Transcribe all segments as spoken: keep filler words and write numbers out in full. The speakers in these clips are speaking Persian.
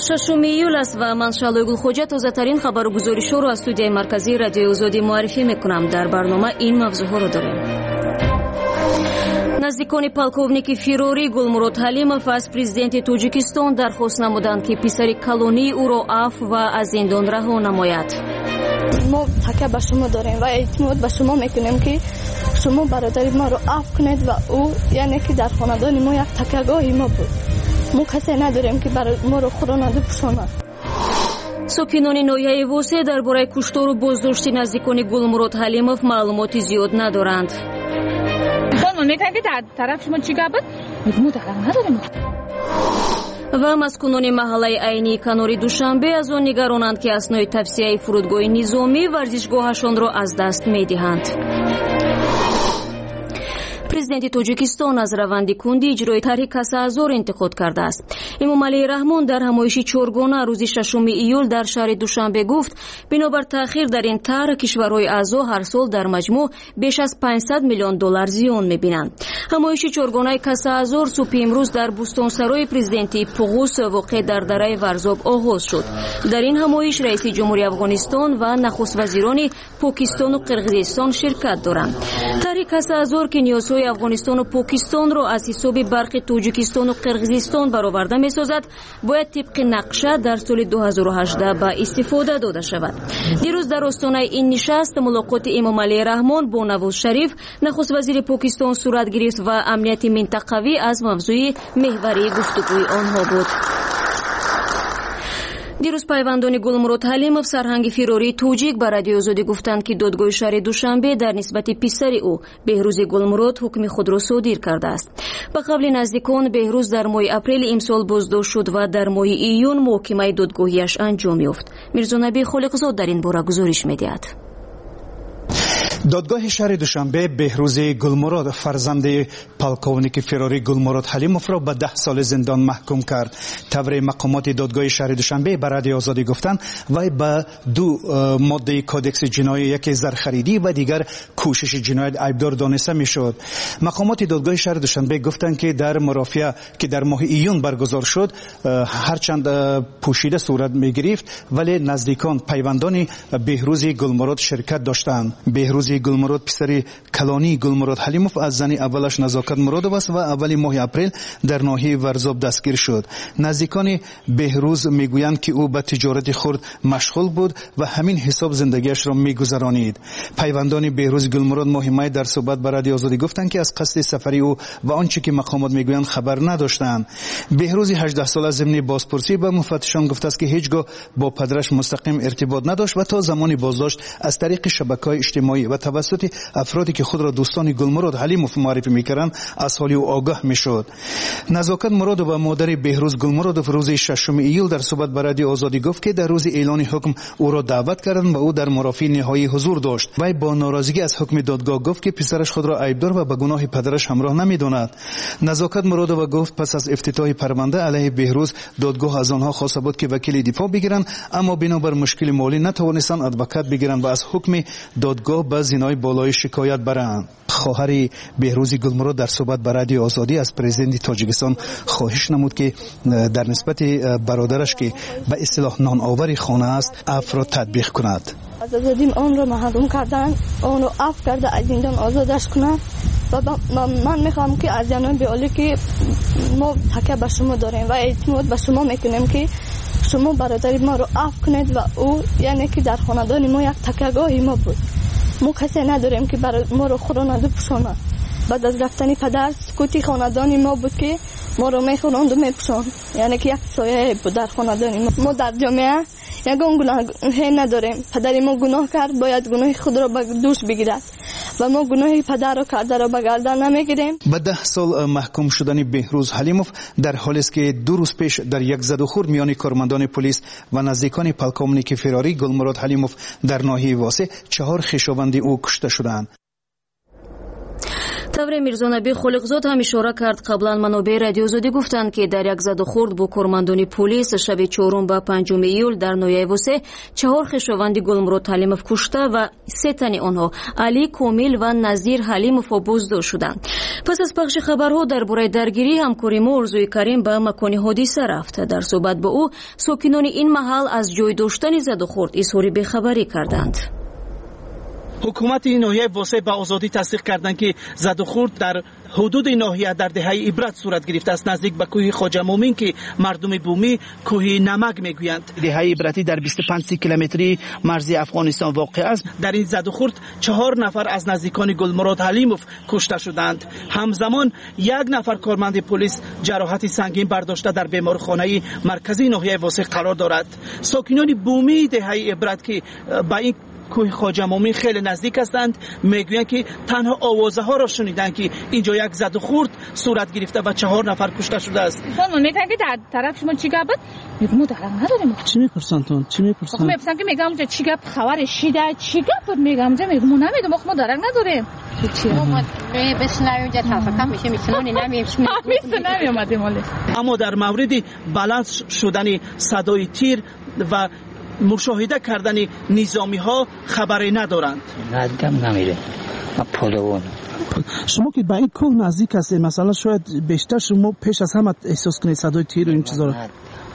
ششم ایول است و من شالوی گلخوجه تازه‌ترین خبرگزاری‌ها را از استودیوی مرکزی رادیو آزادی معرفی میکنم. در برنامه این موضوعها را داریم. نزدیکان پالکوونیک فیروری گلمرود حلیمов از پرزیدنت توجیکستان درخواست نمودند که پسر کلونی او را عفو و از زندان رها نماید. ما تکیه به شما داریم و اعتماد به شما میکنیم که شما برادر ما را عفو کنید و او یعنی که در خاندان ما یک تکیهگاه ما بود. ما کسی نداریم که برای ما رو خورانه بپوشاند. سوپینانی نویای واسه درباره کشتار و بازداشتی نزدیکان گلمرود حلیمов معلوماتی زیاد ندارند. خانم میگن که در طرف شما چی گفت؟ میگم طرف نداریم. و مسکونان محله عینی کناری دوشنبه از آن نگرانند که اسنای توسعه فرودگاه نظامی ورزشگاهشان را از دست میدهند. پرزیدنت توجیکستان از روند کندی اجرای طرح کسازور انتقاد کرده است. امامعلی رحمان در همایش چهارگانه روز ششم ایول در شهر دوشنبه گفت بنابر تأخیر در این طرح کشورهای اعضا هر سال در مجموع بیش از پانصد میلیون دلار زیان میبینند. همایش چهارگانه کسازور صبح امروز در بوستانسرای پرزیدنتی پوغوس واقع در دره ورزاب آغاز شد. در این همایش رئیس جمهوری افغانستان و نخست وزیران پاکستان و قرقیزستان شرکت دارند. طرح کسازور که نیازهای افغانستان و پاکستان را از حساب برق توجیکستان و قرقیزستان برآورده می‌سازد باید طبق نقشه در سال دو هزار و هجده به استفاده داده شود. دیروز در آستانه این نشست ملاقات امامعلی رحمان با نواز شریف نخست وزیر پاکستان صورت گرفت و امنیت منطقوی از موضوع محوری گفتگوی آنها بود. دیروز پیوندان گلمرود حلیمov سرهنگ فیروری توجیک به رادیو آزادی گفتند که دادگاه شهر دوشنبه در نسبت پسر او بهروز گلمرود حکم خود را صادر کرده است. به قول نزدیکان بهروز در ماه اپریل امسال بازداشت شد و در ماه ایون محاکمه دادگاهیش انجام یافت. میرزا نبی خالقزاد در این باره گزارش می‌دهد. دادگاه شهر دوشنبه بهروز گلمرود فرزند پالکوونیک فیروری گلمرود حلیمov را به ده سال زندان محکوم کرد. طور مقامات دادگاه شهر دوشنبه به رادیو آزادی گفتند وی به دو ماده کودکس جنایی یکی زرخریدی و دیگر کوشش جنایت ایبدار دانسته میشد. مقامات دادگاه شهر دوشنبه گفتند که در مرافعه که در ماه ایون برگزار شد هرچند پوشیده صورت میگرفت ولی نزدیکان پیوندان بهروز گلمرود شرکت داشتند. بهروز گلمرود پسر کلانی گلمرود حلیمov از زن اولش نزاکت مرادov است و اولی ماه اپریل در ناحیه ورزاب دستگیر شد. نزدیکان بهروز میگویند که او به تجارت خرد مشغول بود و همین حساب زندگیش را میگذرانید. پیوندان بهروز گلمرود ماه می در صحبت با رادیو آزادی گفتند که از قصد سفری او و آنچه که مقامات میگویند خبر نداشتند. بهروز هجده ساله ضمن بازپرسی به مفتشان گفته است که هیچگاه با پدرش مستقیم ارتباط نداشت و تا زمانی بازداشت از طریق شبکه‌های اجتماعی و توسط افرادی که خود را دوستان گلمرود حلیمov معرفی میکردند از حال او آگاه میشد. نزاکت مرادov و مادر بهروز گلمرودov روز ششم ایول در صحبت با رادیو آزادی گفت که در روز اعلان حکم او را دعوت کردند و او در مرافعه نهایی حضور داشت. وی با ناراضگی از حکم دادگاه گفت که پسرش خود را عیبدار و به گناه پدرش همراه نمیداند. نزاکت مرادov گفت پس از افتتاح پرونده علیه بهروز دادگاه از آنها خواسته بود که وکیل دفاع بگیرند اما بنابر مشکل مالی نتوانستند ادوکات بگیرند و از حکم دادگاه به زینای بالای شکایت برند. خواهر بهروز گلمرود در صحبت با رادیو آزادی از پرزیدنت تاجیکستان خواهش نمود که در نسبت برادرش که به اصطلاح نان آور خانه است عفو را تطبیق کند. از آزادی آن را محروم کردن، آن را عفو کرده از زندان آزادش کنند و من میخوام که از جناب عالی که ما تکیه به شما داریم و اعتماد به شما میکنیم که شما برادر ما را عفو کنید و او یعنی که در خاندان ما یک تکیهگاه ما بود. ما کسی نداریم که برای ما رو خورانه بپوشاند. بعد از رفتن پدر سکوتی خاندان ما بود که ما رو میخوراند و میپوشاند. یعنی که یک سایه بود در خاندان ما. ما در جامعه یگان گناه نداریم. پدر ما گناه کرد باید گناه خود را به دوش بگیرد و ما گناه پدر را کرده را به گردن نمیگیریم. به ده سال محکوم شدن بهروز حلیمov در حالی است که دو روز پیش در یک زد و خورد میان کارمندان پلیس و نزدیکان پالکوونیک فیروری گلمرود حلیمov در ناحیه واسه چهار خویشاوند او کشته شدند. тавре мирзонабӣ холиқзод ҳам ишора кард қаблан манобеъ радиозодӣ гуфтанд ки дар як задухурд бо кормандони полис шаби чорум ба панҷум июл дар ноҳияи восе чаҳор хешованди Гулмурод Ҳалимов кушта ва се тани онҳо Али Комил ва Назир Ҳалимовро боздошт шуданд. пас аз пахши хабарҳо дар бораи даргирӣ ҳамкори мо Орзуи Карим ба макони ҳодиса рафт. дар суҳбат бо ӯ сокинони ин маҳал аз ҷой доштани задухурд изҳори бехабарӣ карданд. ҳукумати ноҳияи восе ба озодӣ тасдиқ карданд ки задухурд дар ҳудуди ноҳия дар деҳаи Ибрат сурат гирифтааст, наздик ба кӯҳи Хоҷа Муъмин ки мардуми бумӣ кӯҳи Намак мегӯянд. деҳаи Ибрати дар бисту панҷ километри марзи Афғонистон воқеъ аст. дар ин задухурд чаҳор нафар аз наздикони Гулмурод Ҳалимов кушта шуданд. ҳамзамон як нафар корманди полис ҷароҳати сангин бардошта дар беморхонаи марказии ноҳияи восе қарор дорад. сокинони бумии деҳаи Ибрат ки ба ин کوه خواجه مومین خیلی نزدیک هستند میگویند که تنها آوازه‌ها را شنیدند که اینجا یک زد و خورد صورت گرفته و چهار نفر کشته شده است. خانم میگن که در طرف شما چی گفت؟ میگم درک نداریم. چی میپرسن تو؟ چی میپرسن؟ میپرسن که میگم اونجا چی گفت خبر شیده چی گفت میگم اونجا میگم نمیدونم ما درک نداریم. چی؟ ما بشنویم اونجا تفکر میشه میتونیم نمیشیم. میتونیم اومدیم ولی. اما در مورد بلند شدن صدای تیر و مشاهده کردن نظامی ها خبری ندارند. ندم نمیره. پولون. شما که به این کوه نزدیک هستید مثلا شاید بیشتر شما پیش از همه احساس کنید صدای تیر و این چیزا رو. ندم.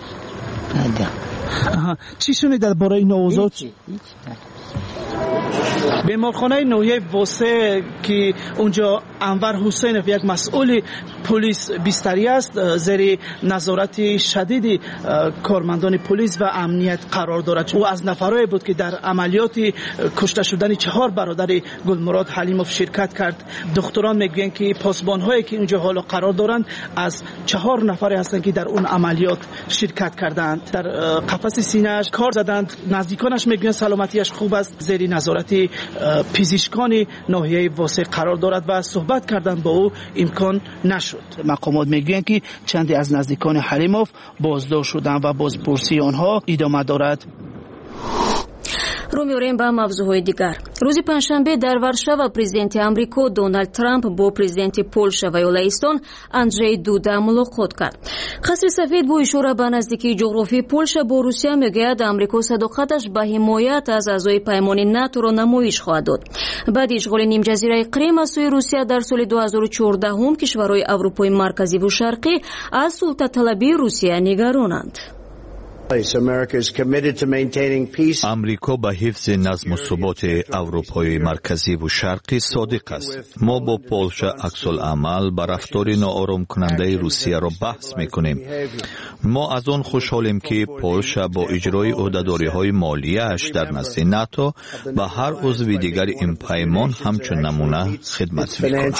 چی شنیدید درباره این آوازات؟ بیمارخانه نوحیه واسه که اونجا انور حسینов یک مسئول پلیس بستری است زیر نظارت شدید کارمندان پلیس و امنیت قرار دارد. او از نفرایی بود که در عملیات کشته شدن چهار برادر گلمراد حلیموف شرکت کرد. دکتران میگویند که پاسبان‌هایی که اونجا حالا قرار دارند از چهار نفری هستند که در اون عملیات شرکت کردند. در قفس سینه‌اش کار زدند. نزدیکانش میگویند سلامتیش خوب است. زیر نظارت پزشکان ناحیه واسه قرار دارد و صحبت کردن با او امکان نشد. مقامات میگویند که چندی از نزدیکان حلیموف بازداشت شدند و بازپرسی آنها ادامه دارد. رو می‌آوریم به موضوعهای دیگر. روز پنجشنبه در وارشاوا президенти آمریکا دونالد ترامپ با президенти پولشا و یولایستان اندری دودا ملاقات کرد. قصر سفید با اشاره به نزدیکی جغرافی پولشا با روسیه میگوید آمریکا صداقتش به حمایت از اعضای پیمان ناتو را نمایش خواهد داد. بعد اشغال نیم جزیره کریم از سوی روسیه در سال دو هزار و چهارده هم کشورهای اروپای مرکزی و شرقی از سلطه‌طلبی روسیه نگرانند. امریکا به حفظ نظم و ثبات اروپای مرکزی و شرقی صادق است. ما با پولشا عکس‌العمل به رفتار ناآرام کننده روسیه را بحث میکنیم. ما از آن خوشحالیم که پولشا با اجرای عهده‌داری‌های مالیه‌اش در نزد ناتو به هر عضو دیگر این پیمان همچون نمونه خدمت میکند.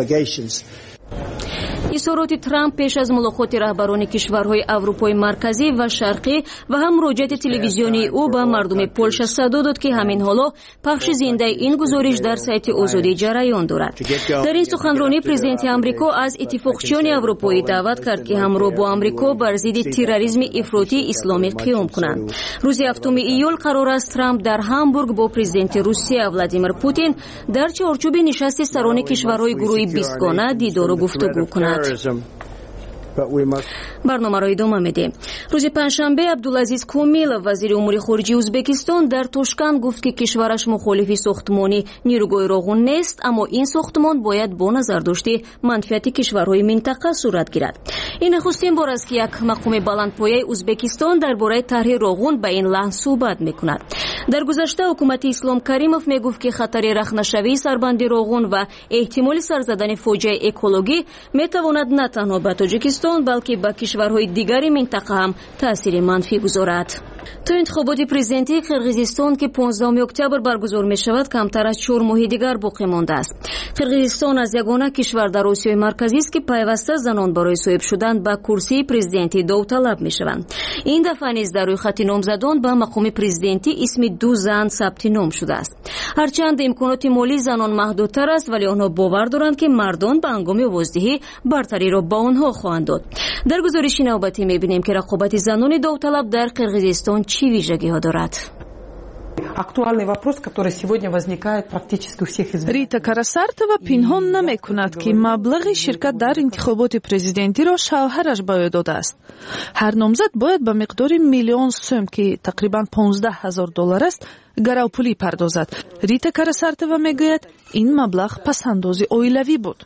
اظهارات ترامپ پیش از ملاقات رهبران کشورهای اروپای مرکزی و شرقی و هم مراجعه تلویزیونی او به مردم پولشا صدا داد که همین حالا پخش زنده این گزارش در سایت آزادی جریان دارد. در این سخنرانی پرزیدنت آمریکا از اتفاقچیان اروپایی دعوت کرد که همراه با آمریکا بر ضد تروریسم افراطی اسلامی قیام کنند. روز هفتم ایول قرار است ترامپ در هامبورگ با پرزیدنت روسیه ولادیمیر پوتین در چارچوب نشست سران کشورهای گروه بیست گانه دیدار و گفتگو کند. برنامه را ادامه میدیم. روز پنجشنبه عبدالعزیز کومیل وزیر امور خارجه ازبکستان در تاشکند گفت که کشورش مخالف ساختمان نیروگاه راغون نیست، اما این ساختمان باید با نظر داشته منفعت کشورهای منطقه صورت گیرد. این نخستین بار است که یک مقام بلندپایه ازبکستان درباره طرح راغون به این لحن صحبت میکند. در گذشته حکومت اسلام کریموف میگفت که خطر رخنه‌شوی سربند راغون و احتمال سر زدن فاجعه اکولوژی میتواند نه تنها به تاجیکستان بلکه به کشورهای دیگری منطقه هم تأثیر منفی گذارد. تا انتخابات پرزیدنتی قرقیزستان که پانزدهم اکتبر برگزار می شود کمتر از چهار ماه دیگر باقی مانده است. قرقیزستان از یگانه کشور در آسیای مرکزی است که پیوسته زنان برای صاحب شدن به کرسی پرزیدنتی داوطلب می شوند. این دفعه نیز در روی خط نامزدان به مقام پرزیدنتی اسم دو زن ثبت نام شده است. هرچند امکانات مالی زنان محدودتر است ولی آنها باور دارند که مردان به هنگام آوازدهی برتری را با آنها خواهند داد. در گزارش نوبتی می بینیم که رقابت زنان داوطلب در قرقیزستان چی ویژگی ها دارد. Актуальный вопрос, который сегодня возникает практически у всех избирателей. рита карасартова пинҳон намекунад ки маблағи ширкат дар интихоботи президентиро шавҳараш ба ӯ додааст. ҳар номзад бояд ба миқдори миллион сӯм ки тақрибан понздаҳ ҳазор доллар аст гаравпулӣ пардозад. рита карасартова мегӯяд ин маблағ пасандози оилавӣ буд.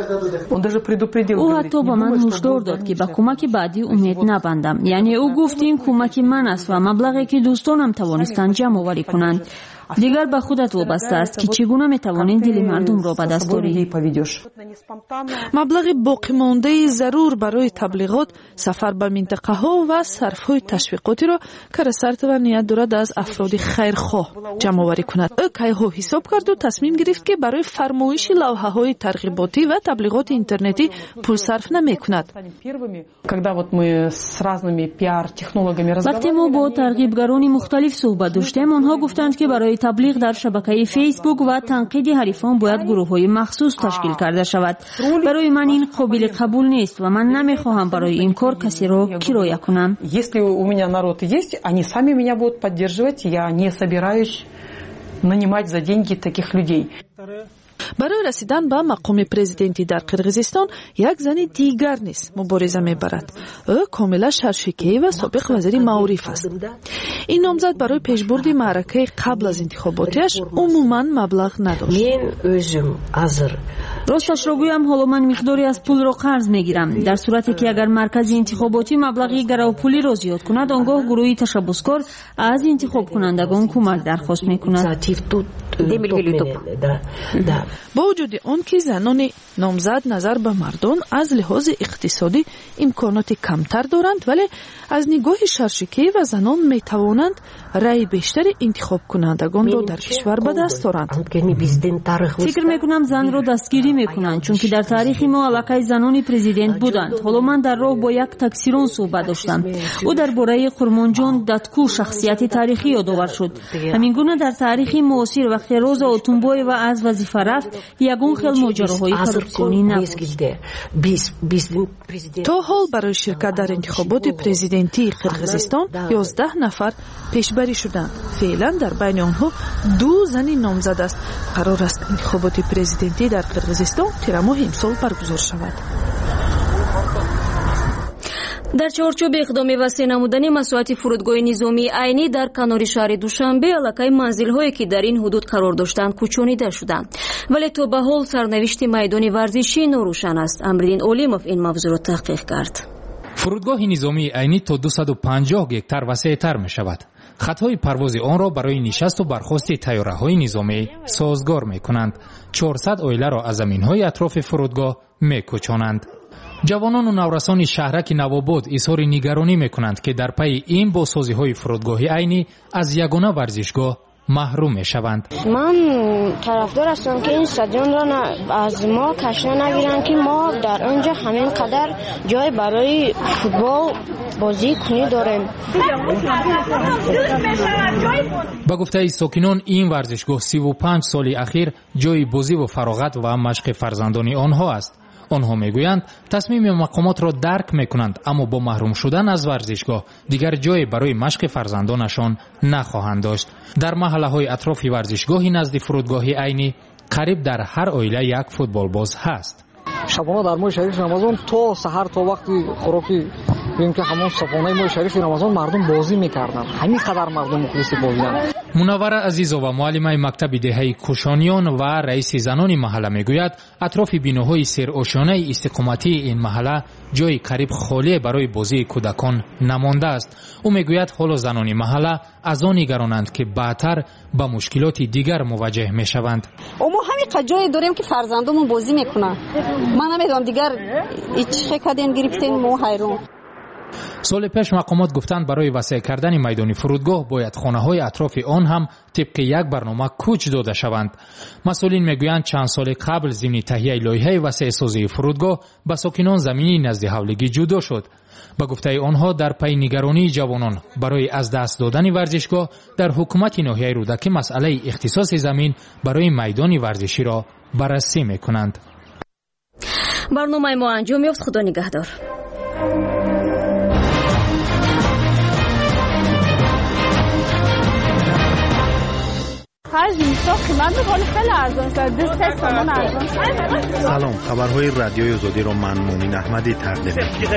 ӯ ҳатто ба ман ҳушдор дод ки ба кӯмаки баъдӣ умед набандам. яъне ӯ гуфт ин кӯмаки ман аст ва маблағе ки дӯстонам тавонистанд ҷамъоварӣ кунанд. дигар ба худат вобаста аст ки чӣ гуна метавонӣ дили мардумро ба даст орӣ. маблағи боқимондаи зарур барои таблиғот, сафар ба минтақаҳо ва сарфҳои ташвиқотиро карасартова ният дорад аз афроди хайрхоҳ ҷамъоварӣ кунад. ӯ кайҳо ҳисоб карду тасмим гирифт ки барои фармоиши лавҳаҳои тарғиботӣ ва таблиғоти интернетӣ пул сарф намекунад. вақте мо бо тарғибгарони мухталиф суҳбат доштем, онҳо гуфтанд ки барои таблиғ дар шабакаи фейсбук ва танқиди ҳарифон бояд гурӯҳҳои махсус ташкил карда шавад. барои ман ин қобили қабул нест ва ман намехоҳам барои ин кор касеро кироя кунам. Если у меня народ есть, они сами меня будут поддерживать, я не собираюсь нанимать за деньги таких людей. барои расидан ба мақоми президентӣ дар қирғизистон як зани дигар низ мубориза мебарад. ӯ комила шаршикеева, собиқ вазири маориф аст. ин номзад барои пешбурди маъракаи қабл аз интихоботиаш умуман маблағ надошт. мен o'zim азр росташро гӯям, ҳоло ман миқдоре аз пулро қарз мегирам. дар сурате ки агар маркази интихоботӣ маблағи гаравпулиро зиёд кунад, он гоҳ гурӯҳи ташаббускор аз интихобкунандагон кӯмак дархост мекунад. бо вуҷуди он ки занони номзад назар ба мардон аз лиҳози иқтисодӣ имконоти камтар доранд, вале аз нигоҳи шаршикеева занон метавонанд раи бештари интихобкунандагонро дар кишвар ба даст оранд. фикр мекунам занро дастгирӣ мекунанд, чунки дар таърихи мо аллакай занони президент буданд. ҳоло ман дар роҳ бо як таксирон суҳбат доштам. ӯ дар бораи Қурмонҷон Датку шахсияти таърихӣ ёдовар шуд. ҳамин гуна дар таърихи муосир вақте Роза Отунбоева аз вазифа рафт, ягон хел моҷароҳои коррупсионӣ набуд. то ҳол барои ширкат дар интихоботи президентии Қирғизистон ёздаҳ нафар пешбарӣ шуданд. феълан дар байни онҳо ду зани номзад аст. қарор аст интихоботи президентӣ дар Қирғизистон тирамоҳи имсол баргузор шавад. дар чорчӯби иқдоми васеъ намудани масоати фурудгоҳи низомии айнӣ дар канори шаҳри Душанбе аллакай манзилҳое ки дар ин ҳудуд қарор доштанд кӯчонида шуданд. вале то ба ҳол сарнавишти майдони варзишӣ норӯшан аст. Амриддин Олимов ин мавзӯъро таҳқиқ кард. фурудгоҳи низомии айнӣ то дусаду панҷоҳ гектар васеътар мешавад. хатҳои парвози онро барои нишасту бархости тайёраҳои низомӣ созгор мекунанд. чорсад оиларо аз заминҳои атрофи фурудгоҳ мекӯчонанд. ҷавонону наврасони шаҳраки Навобод изҳори нигаронӣ мекунанд ки дар пайи ин босозиҳои фурудгоҳи айнӣ аз ягона варзишгоҳ маҳрум мешаванд. ман тарафдор ҳастам ки ин стадионро аз мо кашида нагиранд ки мо дар онҷо ҳамин қадар ҷой барои футбол бозӣ кунӣ дорем. ба гуфтаи сокинон ин варзишгоҳ сиву панҷ соли ахир ҷои бозиву фароғат ва машқи фарзандони онҳо аст. онҳо мегӯянд тасмими мақомотро дарк мекунанд, аммо бо маҳрум шудан аз варзишгоҳ дигар ҷое барои машқи фарзандонашон нахоҳанд дошт. дар маҳаллаҳои атрофи варзишгоҳи назди фурудгоҳи айнӣ қариб дар ҳар оила як футболбоз ҳаст. шабона дар моҳи шарифи рамазон то саҳар то вақти хӯроки бинем ки ҳамон сабҳонаи моҳи шарифи рамазон мардум бозӣ мекарданд. ҳамин қадар мардум мухлиси бозианд. Мунаввара Азизова, муаллимаи мактаби деҳаи Кушониён ва раиси занони маҳалла мегӯяд, атрофи биноҳои серошёнаи истиқоматии ин маҳалла ҷои қариб холие барои бозии кӯдакон намондааст. ӯ мегӯяд ҳоло занони маҳалла аз он нигаронанд ки баъдтар ба мушкилоти дигар муваҷҷеҳ мешаванд. мо ҳамин қад ҷое дорем ки фарзандомон бозӣ мекунанд. ман намедонам дигар ичхе кадем гирифтем мо ҳайрон. соли пеш мақомот гуфтанд барои васеъ кардани майдони фурудгоҳ бояд хонаҳои атрофи он ҳам тибқи як барнома кӯч дода шаванд. масъулин мегӯянд чанд соли қабл зимни таҳияи лоиҳаи васеъсозии фурудгоҳ ба сокинон замини назди ҳавлигӣ ҷудо шуд. ба гуфтаи онҳо дар пайи нигаронии ҷавонон барои аз даст додани варзишгоҳ дар ҳукумати ноҳияи Рӯдакӣ масъалаи ихтисоси замин барои майдони варзиширо баррасӣ мекунанд. барномаи мо анҷом ёфт. худо нигаҳдор. خرج میشه قیمت خیلی خیلی ارزان شد. دو سه تومن ارزان شد. سلام، خبرهای رادیوی آزادی رو من مومین احمدی تقدیم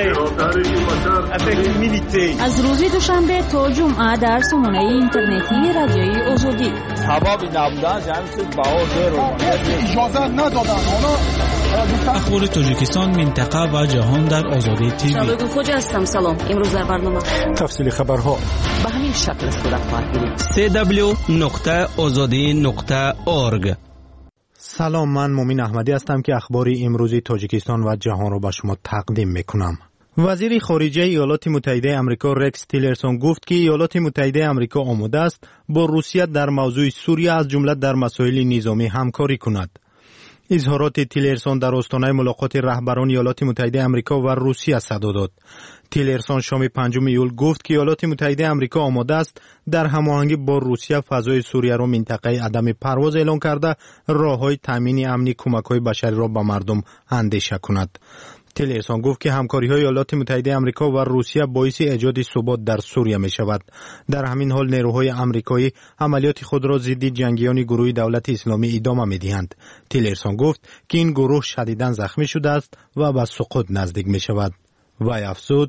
می‌کنم. از روز دوشنبه تا جمعه در سامانه اینترنتی رادیوی آزادی. حبابی نبودن جمعیت باور اجازه ندادن. اخبار تاجیکستان، منطقه و جهان در آزادی تیوی. شبگون خوجا هستم. سلام. امروز در برنامه تفصیل خبرها به همین شکل صورت خواهد گرفت. سی دبلیو نقطه آزادی نقطه اورگ. سلام، من مومین احمدی هستم که اخبار امروزی تاجیکستان و جهان را به شما تقدیم میکنم. وزیر خارجه ایالات متحده آمریکا رکس تیلرسون گفت که ایالات متحده آمریکا آماده است با روسیه در موضوع سوریه از جمله در مسائل نظامی همکاری کند. اظهارات تیلرسون در آستانه ملاقات رهبران ایالات متحده آمریکا و روسیه صدا داد. تیلرسون شام پنجم ایول گفت که ایالات متحده آمریکا آماده است در هماهنگی با روسیه فضای سوریه را منطقه عدم پرواز اعلان کرده راههای تامین امنی کمک‌های بشری را به مردم اندیشه کند. تیلرسون گفت که همکاری‌های ایالات متحده آمریکا و روسیه باعث ایجاد ثبات در سوریه می‌شود. در همین حال نیروهای آمریکایی عملیات خود را ضد جنگیان گروه دولت اسلامی ادامه می‌دهند. تیلرسون گفت که این گروه شدیداً زخمی شده است و به سقوط نزدیک می‌شود. وی افزود: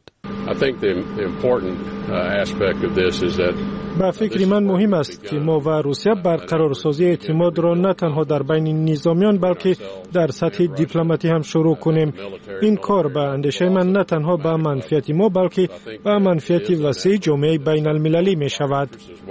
به فکر من مهم است که ما و روسیه برقرارسازی اعتماد را نه تنها در بین نظامیان بلکه در سطح دیپلماتی هم شروع کنیم. این کار به اندیشه من نه تنها به منفعت ما بلکه به منفعت وسیع جامعه بین المللی می شود.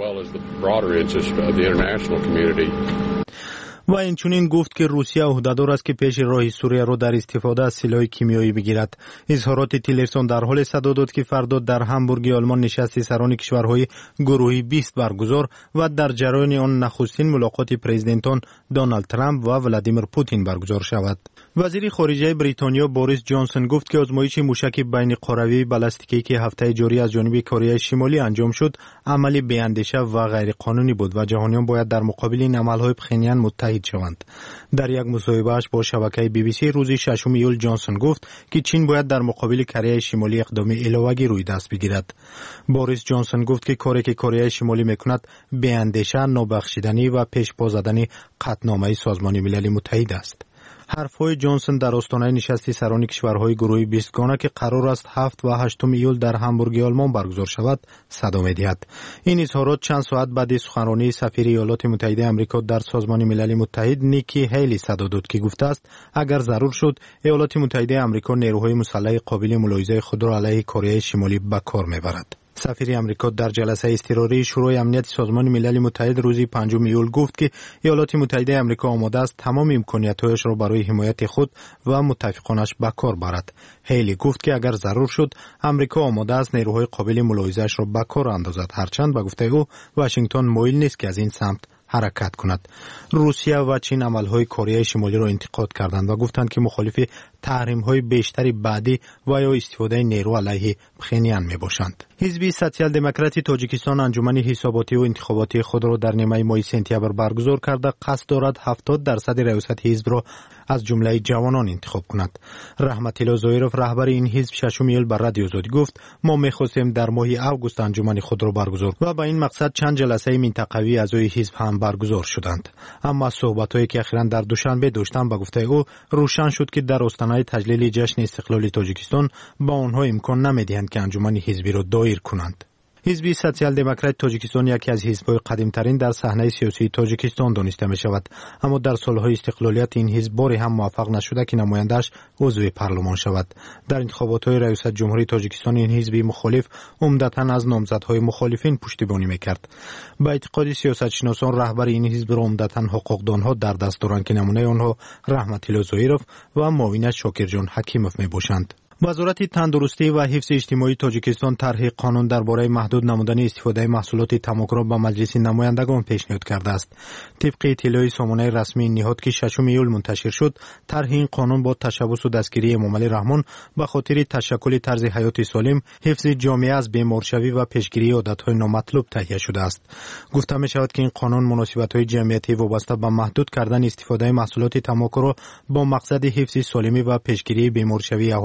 و اینچنین گفت که روسیه عهده‌دار است که پیش راه سوریه را در استفاده از سلاح کیمیایی بگیرد. اظهارات تیلرسون در حال صدا داد که فردا در همبورگ آلمان نشست سران کشورهای گروهی بیست برگزار و در جریان آن نخستین ملاقات پرزیدنتان دونالد ترامپ و ولادیمیر پوتین برگزار شود. وزیر خارجه بریتانیا بوریس جانسون گفت که آزمایش موشک بین قاروی بالستیکی که هفته جاری از جانب کره شمالی انجام شد عملی بی‌اندیشه و غیرقانونی بود و جهانیان باید در مقابل این عمل‌های پخینیان متحد شوند. در یک مصاحبه‌اش با شبکه بی بی سی روز ششم ایول جانسون گفت که چین باید در مقابل کره شمالی اقدام علاوه‌ای روی دست بگیرد. بوریس جانسون گفت که کاری که کره شمالی میکند بی‌اندیشه، نابخشیدنی و پیش‌پا زدن قطعنامه سازمان ملل متحد است. حرفهای جانسون در آستانه نشست سران کشورهای گروه بیست گانه که قرار است هفت و هشتم ایول در همبورگ آلمان برگزار شود صدا می‌دهد. این اظهارات چند ساعت بعد سخنرانی سفیر ایالات متحده آمریکا در سازمان ملل متحد نیکی هیلی صدا داد که گفته است اگر ضرور شد ایالات متحده آمریکا نیروهای مسلح قابل ملاحظه خود را علیه کره شمالی به کار می‌برد. سفیر آمریکا در جلسه اضطراری شورای امنیت سازمان ملل متحد روز پنجم ایول گفت که ایالات متحده آمریکا آماده است تمام امکانات‌هایش را برای حمایت خود و متفقانش به کار برد. هیلی گفت که اگر ضرور شد آمریکا آماده است نیروهای قابل ملاحظه‌اش را به کار اندازد، هرچند به گفته او واشنگتن مایل نیست که از این سمت حرکت کند. روسیه و چین عملهای کره شمالی را انتقاد کردند و گفتند که مخالف تحریم‌های بیشتری بعدی و یا استفاده نیرو علیه پخینیان میباشند. حزب سوسیال دموکراتی تاجیکستان انجمن حساباتی و انتخاباتی خود را در نیمه ماه سپتامبر برگزار کرده قصد دارد هفتاد درصد ریاست حزب را از جمله جوانان انتخاب کند. رحمت الله ظاهرов رهبر این حزب ششم ایول بر رادیو آزادی گفت ما می‌خواستیم در ماه آگوست انجمن خود را برگزار و با این مقصد چند جلسه منطقوی اعضای حزب هم برگزار شدند. اما صحبت‌هایی که اخیراً در دوشنبه داشتند به گفته او روشن شد که در آستانه تجلیل جشن استقلال تاجیکستان با آنها امکان نمی‌دهند که انجمن حزبی را دایر کنند. حزب سوسیال دموکرات تاجیکستان یکی از حزب‌های قدیمی‌ترین در صحنه سیاسی تاجیکستان دانسته می‌شود، اما در سال‌های استقلالیت این حزب باری هم موفق نشده که نماینده‌اش عضو پارلمان شود. در انتخابات‌های ریاست جمهوری تاجیکستان این حزب مخالف عمدتاً از نامزدهای مخالفین پشتیبانی می‌کرد. با اعتقاد سیاستشناسان رهبر این حزب را عمدتاً حقوقدان‌ها در دست دارند که نمونه آنها رحمت الله ظاهرov و معاونش شاکرجان حکیموف میباشند. وزارت تندرستی و حفظ اجتماعی تاجیکستان طرح قانون درباره محدود نمودن استفاده محصولات تمباک را به مجلس نمایندگان پیشنهاد کرده است. طبق اطلاع سامانه رسمی نهاد که ششم ایول منتشر شد، طرح این قانون با تشبث و دستگیری امام علی رحمان به خاطر تشکل طرز حیات سالم، حفظ جامعه از بیمارشوی و پیشگیری عادت‌های نامطلوب تهیه شده است. گفته می‌شود که این قانون مناسبت‌های جمعیتی وابسته به محدود کردن استفاده محصولات تمباک را با مقصد حفظ سالمی و پیشگیری بیمارشوی اهالی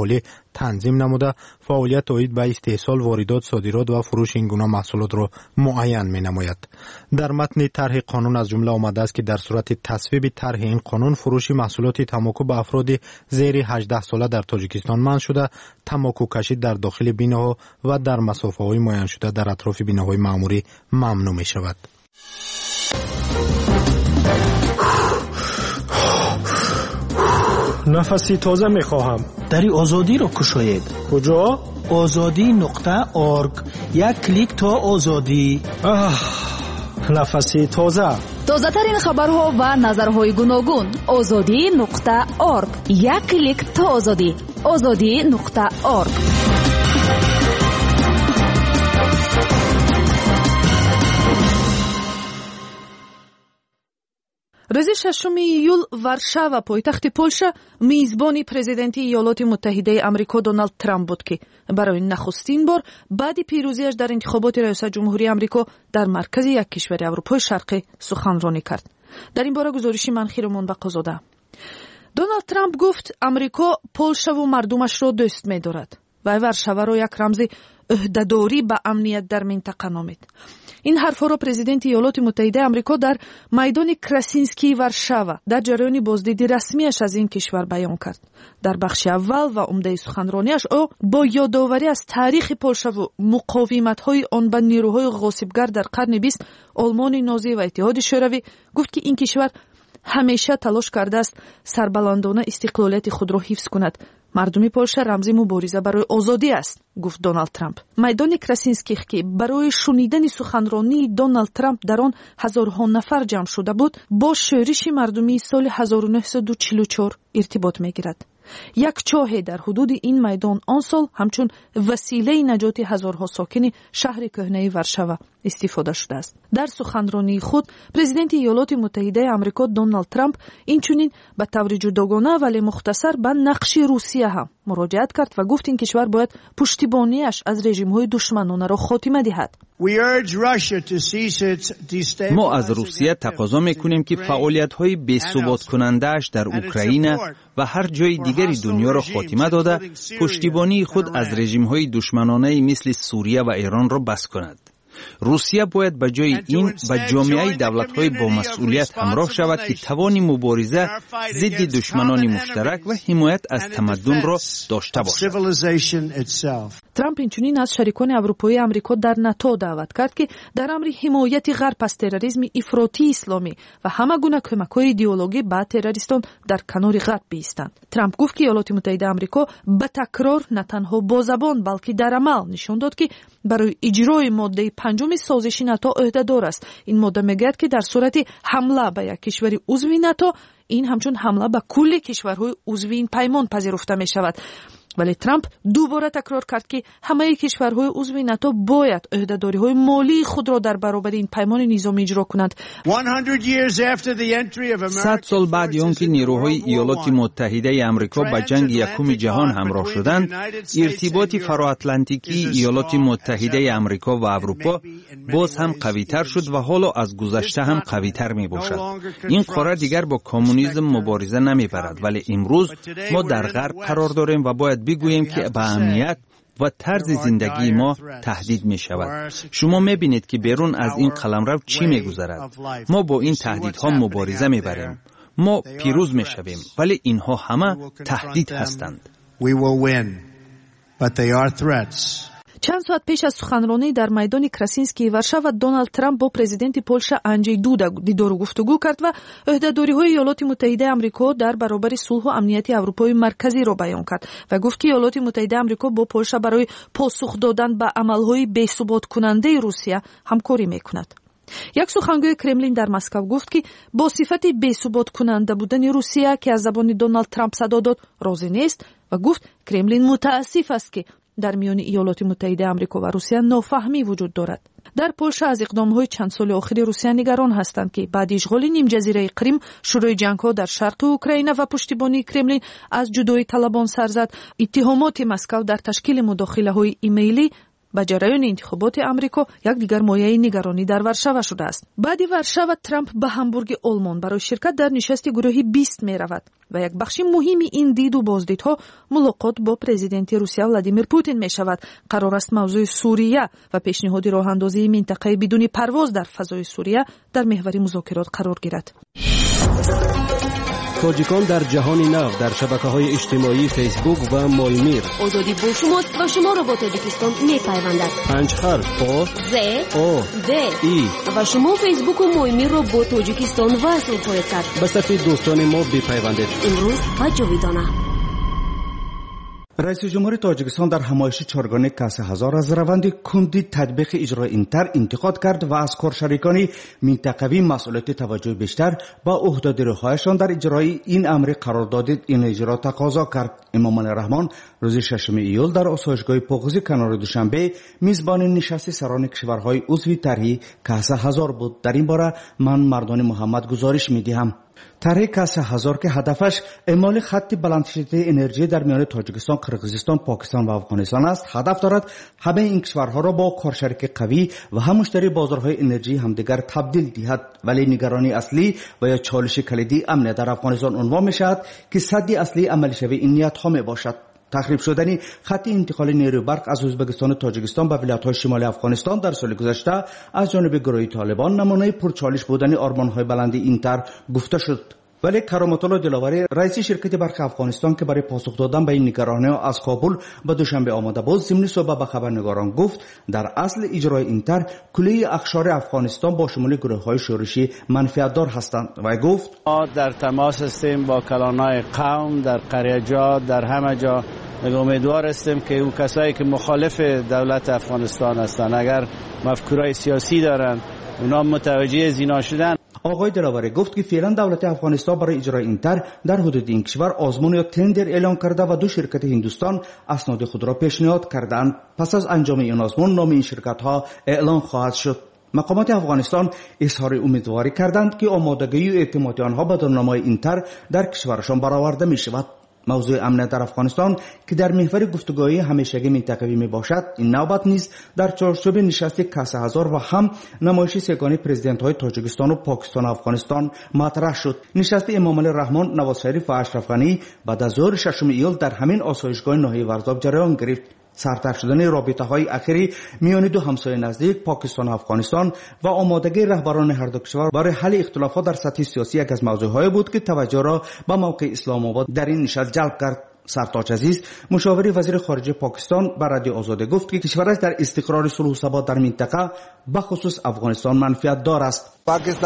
تنظیم نموده فعالیت اوید به استحصال، واردات، صادرات و فروش این گونه محصولات را معین می نماید. در متن طرح قانون از جمله آمده است که در صورت تصویب طرح این قانون فروش محصولات تماکو به افراد زیر هجده ساله در تاجیکستان منع شده، تماکو کشی در داخل بیناها و در مسافه های معین شده در اطراف بیناهای معمولی ممنوع می شود. نفسی تازه می خواهم. دری آزادی را کشاید. کجا؟ آزادی نقطه آرگ. یک کلیک تا آزادی. آه، نفسی تازه. تازه ترین خبرها و نظرهای گوناگون. آزادی نقطه آرگ. یک کلیک تا آزادی. آزادی نقطه آرگ. روز ششم ایول وارشاوا پایتخت پولشا میزبانی پرزیدنتی ایالات متحده آمریکا دونالد ترامپ بود که برای نخستین بار بعد پیروزیش در انتخابات ریاست جمهوری آمریکا در مرکز یک کشور اروپای شرقی سخنرانی کرد. در این باره گزارشی منخیرمون به قضاده. دونالد ترامپ گفت آمریکا پولشا و مردمش را دوست می‌دارد و وارشاوا را یک رمز عهده‌داری به امنیت در منطقه نامید. این حرفها را پرزیدنت ایالات متحده آمریکا در میدان کراسینسکی وارشاوا در جریان بازدید رسمیش از این کشور بیان کرد. در بخش اول و عمده سخنرانیش او با یادآوری از تاریخ پولشا و مقاومت‌های آن به نیروهای غاصبگر در قرن بیست آلمان نازی و اتحاد شوروی گفت که این کشور همیشه تلاش کرده است سربلندانه استقلالیت خود را حفظ کند. مردمی پولشا رمز مبارزه برای آزادی است، گفت دونالد ترامپ. میدان کراسینسکی که برای شنیدن سخنرانی دونالد ترامپ در آن هزارها نفر جمع شده بود، با شورش مردمی سال هزار و نهصد و چهل و چهار ارتباط میگیرد. یک چاه در حدود این میدان آن سال همچون وسیله نجات هزارها ساکن شهر کهنه وارشاوا استفاده شده است. در سخنرانی خود پرزیدنت ایالات متحده آمریکا دونالد ترامپ اینچنین به طور جداگانه ولی مختصر به نقش روسیه هم مراجعت کرد و گفت این کشور باید پشتیبانیش از رژیم‌های دشمنانه را خاتمه دهد. ما از روسیه تقاضا میکنیم که فعالیت‌های بی‌ثبات کننده‌اش در اوکراین و هر جای دیگری دنیا را خاتمه داده پشتیبانی خود از رژیم‌های دشمنانه مثل سوریه و ایران را بس کند. روسیه باید به جای این به جامعه دولت‌های با مسئولیت همراه شود که توان مبارزه ضد دشمنان مشترک و حمایت از تمدن را داشته باشد. ترامپ اینچنین از شریکان اروپایی آمریکا در ناتو دعوت کرد که در امر حمایت غرب از تروریسم افراطی اسلامی و همه گونه کمک‌های ایدئولوژی به تروریستان در کنار غرب بایستند. ترامپ گفت که ایالات متحده آمریکا به تکرار نه تنها با زبان بلکه در عمل نشان داد که برای اجرای ماده پنجم سازش ناتو عهده‌دار است. این ماده میگوید که در صورت حمله به یک کشور عضو ناتو این همچون حمله به کل کشورهای عضو این پیمان پذیرفته می شود. ولی ترامپ دوباره تکرار کرد که همه کشورهای عضو ناتو باید عهده‌داری‌های مالی خود را در برابر این پیمان نظامی اجرا کنند. صد سال بعد آنکه نیروهای ایالات متحده آمریکا به جنگ یکم جهان همراه شدند، ارتباط فرااتلانتیکی ایالات متحده آمریکا و اروپا باز هم قوی‌تر شد و حالا از گذشته هم قوی‌تر می‌باشد. این قاره دیگر با کمونیسم مبارزه نمی‌برد، ولی امروز ما در غرب قرار داریم و باید بگوییم که به امنیت و طرز زندگی ما تهدید می شود. شما می بینید که بیرون از این قلمرو چی می گذرد. ما با این تهدیدها مبارزه می بریم. ما پیروز می شویم، ولی اینها همه تهدید هستند. چند ساعت پیش از سخنرانی در میدان کراسینسکی وارشاوا دونالد ترامپ با پرزیدنت پولشا اندژی دودا دیدار و گفتگو کرد و عهده‌داری‌های ایالات متحده آمریکا در برابر صلح و امنیت اروپای مرکزی را بیان کرد و گفت که ایالات متحده آمریکا با پولشا برای پاسخ دادن به عمل‌های بی‌ثبات کننده روسیه همکاری می‌کند. یک سخنگوی کرملین در مسکو گفت که با صفت بی‌ثبات کننده بودن روسیه که از زبان دونالد ترامپ صدا داد راضی نیست و گفت کرملین متاسف است که در میان ایالات متحده آمریکا و روسیه نافهمی وجود دارد. در پولشا از اقدام‌های چند سال اخیر روسیه نگران هستند که بعد اشغال نیم جزیره کریم، شروع جنگ‌ها در شرق اوکراین و پشتیبانی کرملین از جدایی طلبان سر زد. اتهامات مسکو در تشکیل مداخله‌های ایمیلی ба ҷараёни интихоботи амрико як дигар мояи нигаронӣ дар варшава шудааст. баъди варшава трамп ба ҳамбурги олмон барои ширкат дар нишасти гурӯҳи бист меравад ва як бахши муҳими ин диду боздидҳо мулоқот бо президенти русия Владимир Путин мешавад. қарор аст мавзӯи Сурия ва пешниҳоди роҳандозии минтақаи бидуни парвоз дар фазои Сурия дар меҳвари музокирот қарор гирад. тоҷикон дар ҷаҳони нав дар шабакаҳои иҷтимоӣ фейсбук ва молмир. озодӣ бо шумост ва шуморо бо тоҷикистон мепайвандад. панҷ харф о з о д и ва шумо фейсбуку молмирро бо тоҷикистон васл хоҳед кард. ба сафи дӯстони мо бипайвандед. имрӯз ва ҷовидона. раиси ҷумҳури тоҷикистон дар ҳамоиши чоргони каси ҳазор аз раванди кунди татбиқи иҷрои интер интиқод кард ва аз коршарикони минтақавӣ масъулияти таваҷҷӯҳи бештар ба ӯҳдодориҳояшон дар иҷрои ин амри қарордоди ин иҷро тақозо кард. эмомалӣ раҳмон рӯзи шашуми июл дар осоишгоҳи поғизи канори душанбе мизбони нишасти сарони кишварҳои узви тарҳи каси ҳазор буд. дар ин бора ман мардони муҳаммад гузориш медиҳам. طرح کاسه هزار که هدفش اعمال خط بلندشده انرژی در میان تاجیکستان، قرقیزستان، پاکستان و افغانستان است. هدف دارد همه این کشورها را با کارشریک قوی و هم مشتری بازارهای انرژی همدیگر تبدیل دهد. ولی نگرانی اصلی و یا چالش کلیدی امنیت در افغانستان عنوان میشود که سد اصلی عملی شوی این نیت ها می باشد. تخریب شدن خط انتقال نیروی برق از ازبکستان و تاجیکستان به ولایت‌های شمالی افغانستان در سال گذشته از جانب گروه طالبان نمونه پرچالش بودن آرمان‌های بلند اینتر گفته شد. ولی کرامت الله دلاوری رئیس شرکت برق افغانستان که برای پاسخ دادن به این نگرانی‌ها از کابل به دوشنبه آمده بود، ضمن صحبت با خبرنگاران گفت در اصل اجرای اینتر کلیه اقشار افغانستان با شمول گروه‌های شورشی منفعت‌دار هستند و گفت ما در تماس هستیم با کلان‌های قوم در قریه‌جات در همه جا. امیدوار هستیم که او کسایی که مخالف دولت افغانستان هستند اگر مفکورهای سیاسی دارند اونا متوجه زینا شدن. آقای دلاوری گفت که فعلا دولت افغانستان برای اجرای اینتر در حدود این کشور آزمون یا تندر اعلام کرده و دو شرکت هندوستان اسناد خود را پیشنهاد کردند. پس از انجام این آزمون نام این شرکت ها اعلام خواهد شد. مقامات افغانستان اظهار امیدواری کردند که آمادگی و اعتماد آنها به دارنامه‌های اینتر در کشورشان برآورده می شود. موضوع امنیت در افغانستان که در محور گفتگوهای همیشگی منطقوی می باشد، این نوبت نیز در چارچوب نشست کاسه هزار و هم نمایش سگانی پرزیدنت های تاجیکستان و پاکستان و افغانستان مطرح شد. نشست امامعلی رحمان، نواز شریف و اشرف غنی بعد از ظهر ششم ایول در همین آسایشگاه ناحیه ورزاب جریان گرفت. سرتر شدن رابطه های اخیری میان دو همسایه نزدیک پاکستان و افغانستان و آمادگی رهبران هر دو کشور برای حل اختلافات در سطح سیاسی یک از موضوعهای بود که توجه را به موقع اسلام آباد در این نشست جلب کرد. سرتاج عزیز مشاور وزیر خارجه پاکستان به رادیو آزاده گفت که کشورش در استقرار صلح و ثبات در منطقه به خصوص افغانستان منفعت دار است.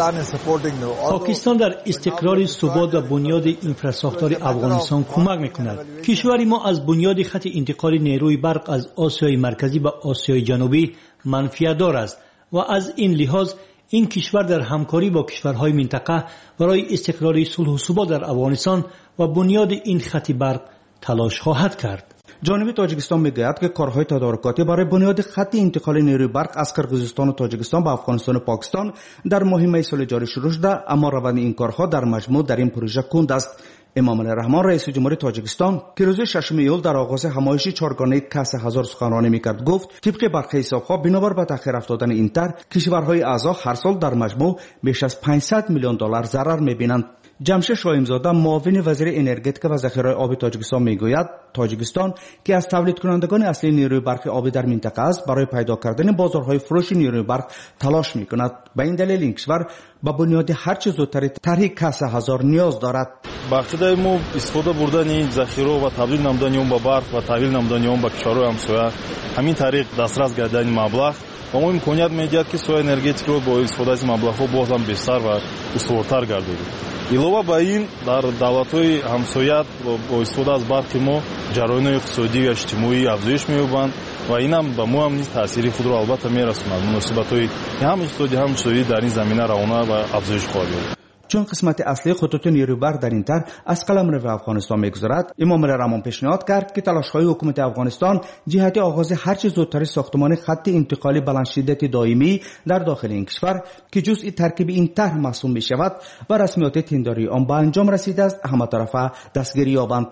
پاکستان در استقرار ثبات و بنیاد انفراستراکچور افغانستان کمک میکند. کشور ما از بنیاد خط انتقال نیروی برق از آسیای مرکزی به آسیای جنوبی منفعت دار است و از این لحاظ این کشور در همکاری با کشورهای منطقه برای استقرار صلح و ثبات در افغانستان و بنیاد این خط برق تلاش خواهد کرد. جانب تاجیکستان میگوید که کارهای تدارکاتی برای بنیاد خط انتقال نیروی برق از قرقیزستان و تاجیکستان به افغانستان و پاکستان در ماه می سال جاری شروع شده، اما روند این کارها در مجموع در این پروژه کند است. امامعلی رحمان رئیس جمهوری تاجیکستان که روز ششم ایول در آغاز همایش چهارگانه کاسه هزار سخنرانی میکرد گفت طبق برخی حسابها بنابر به تأخیر افتادن اینتر کشورهای اعضا هر سال در مجموع بیش از پانصد میلیون دلار ضرر میبینند. جمشید شاهینزاده معاون وزیر انرژتیک و ذخیره آب تاجیکستان میگوید تاجیکستان که از تولید کنندگان اصلی نیروی برق آبی در منطقه است برای پیدا کردن بازارهای فروش نیروی برق تلاش میکند. به این دلیل این کشور با بنیاد هر چه زودتر طرح کاسه هزار نیاز دارد. بقیده ما استفاده بردن این ذخیره و تبدیل نمودن اون به برق و تحویل نمودن اون به کشورهای همسایه همین طریق دسترس گردیدن مبلغ و ما امکانیت میدهد که سوی انرژتیک رو با استفاده از مبلغ‌ها باز هم بیشتر و استوارتر گردانیم. علاوه بر این در دولت‌های همسایه با استفاده از برق ما جریان‌های اقتصادی و اجتماعی افزایش می‌یابند و این هم به ما هم نیز تأثیر خود را البته می‌رساند. مناسبت‌های هم اقتصادی هم اجتماعی در این زمینه روانه و افزایش خواهد یافت. چون قسمت اصلی خطوط نیروی برق در اینتر از قلمرو افغانستان میگذرد، امامعلی رحمان پیشنهاد کرد که تلاش‌های حکومت افغانستان جهت آغاز هر چه زودتر ساختمان خط انتقالی بلندشدت دائمی در داخل این کشور که جزئی ترکیب این طرح محسوب می‌شود و رسمیات تنداری آن به انجام رسیده است همه طرفه دستگیری یابند.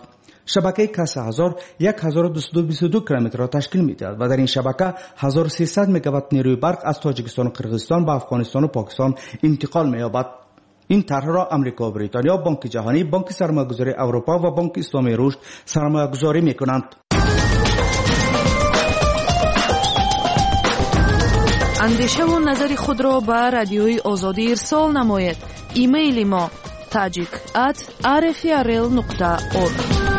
شبکه کس هزار هزار و دویست و بیست و دو کیلومتر را تشکیل می‌دهد و در این شبکه هزار و سیصد مگاوات نیروی برق از تاجیکستان و قرقیزستان به افغانستان و پاکستان انتقال می‌یابد. این طرح را امریکا و بریتانیا، بانک جهانی، بانک سرمایه‌گذاری اروپا و بانک اسلامی رشد سرمایه‌گذاری می‌کنند. اندیشه و نظر خود را به رادیوی آزادی ارسال نمایید. ایمیل ما tajik at r f r l nokta org.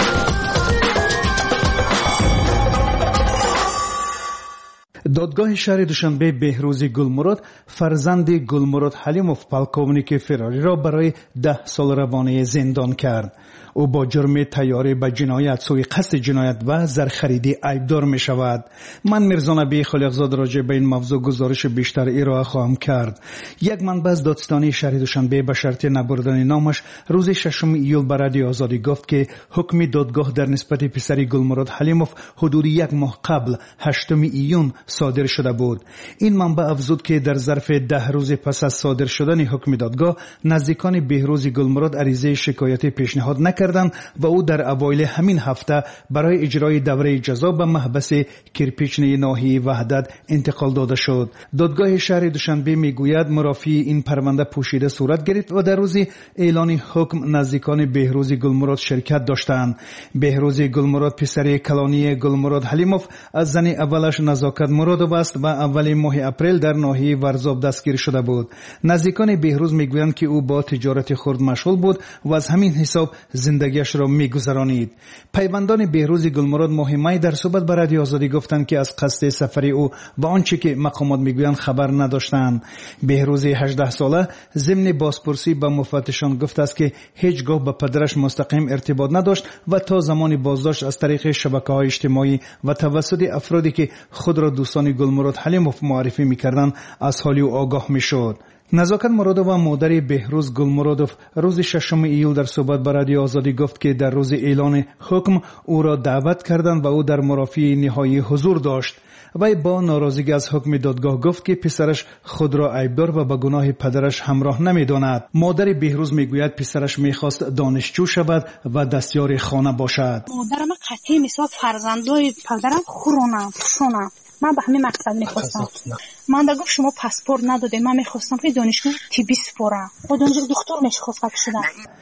دادگاه شهر دوشنبه بهروز گلمراد فرزند گلمراد حلیموف پالکوونیک فراری را برای ده سال روانه زندان کرد. او با جرم تیاری به جنایت، سوی قصد جنایت و زرخریدی ایبدار می شود. من میرزا نبی خالقزاد راجع به این موضوع گزارش بیشتر ارائه خواهم کرد. یک منبع از دادستانی شهر دوشنبه به شرط نبردن نامش روز ششم ایول به رادیو آزادی گفت که حکم دادگاه در نسبت پسر گلمراد حلیموف حدود یک ماه قبل هشتم ایون صادر شده بود. این منبع افزود که در ظرف ده روز پس از صادر شدن حکم دادگاه نزدیکان بهروز گلمراد عریضه شکایت پیشنهاد نکردند و او در اوایل همین هفته برای اجرای دوره جزا به محبس کرپیچنی ناحیه وحدت انتقال داده شد. دادگاه شهر دوشنبه میگوید مرافعی این پرونده پوشیده صورت گرفت و در روز اعلان حکم نزدیکان بهروز گلمراد شرکت داشتند. بهروز گلمراد پسر کلانی گلمراد حلیموف از زن اولش نزاکت مرادوف است و اول ماه اپریل در ناحیه ورزاب دستگیر شده بود. نزدیکان بهروز میگویند که او با تجارت خرد مشغول بود و از همین حساب زندگیش را میگذرانید. پیوندان بهروز گلمراد ماه می در صحبت با رادیو آزادی گفتند که از قصد سفر او و آنچه که مقامات میگویند خبر نداشتند. بهروز هجده ساله ضمن بازپرسی به مفتشان گفت است که هیچگاه با پدرش مستقیم ارتباط نداشت و تا زمان بازداشت از طریق شبکه‌های اجتماعی و توسط افرادی که خود را دوستان گلمراد حلیموف معرفی می‌کردند از حال او آگاه می‌شد. نزاکت مرادوف و مادر بهروز گلمرادوف روز ششم ایول در صحبت با رادیو آزادی گفت که در روز اعلان حکم او را دعوت کردند و او در مرافعه نهایی حضور داشت. وی با ناراضگی از حکم دادگاه گفت که پسرش خود را عیبدار و به گناه پدرش همراه نمی‌داند. مادر بهروز میگوید پسرش میخواست دانشجو شود و دستیار خانه باشد. مادرم قطعی مثال فرزندای پدرم خورونم شونم. من به همین مقصد میخواستم. من در گفت شما پاسپورت نداده، من میخواستم که دانشگاه طبی سپارم و دانشگاه دکتر میخواستم شدم.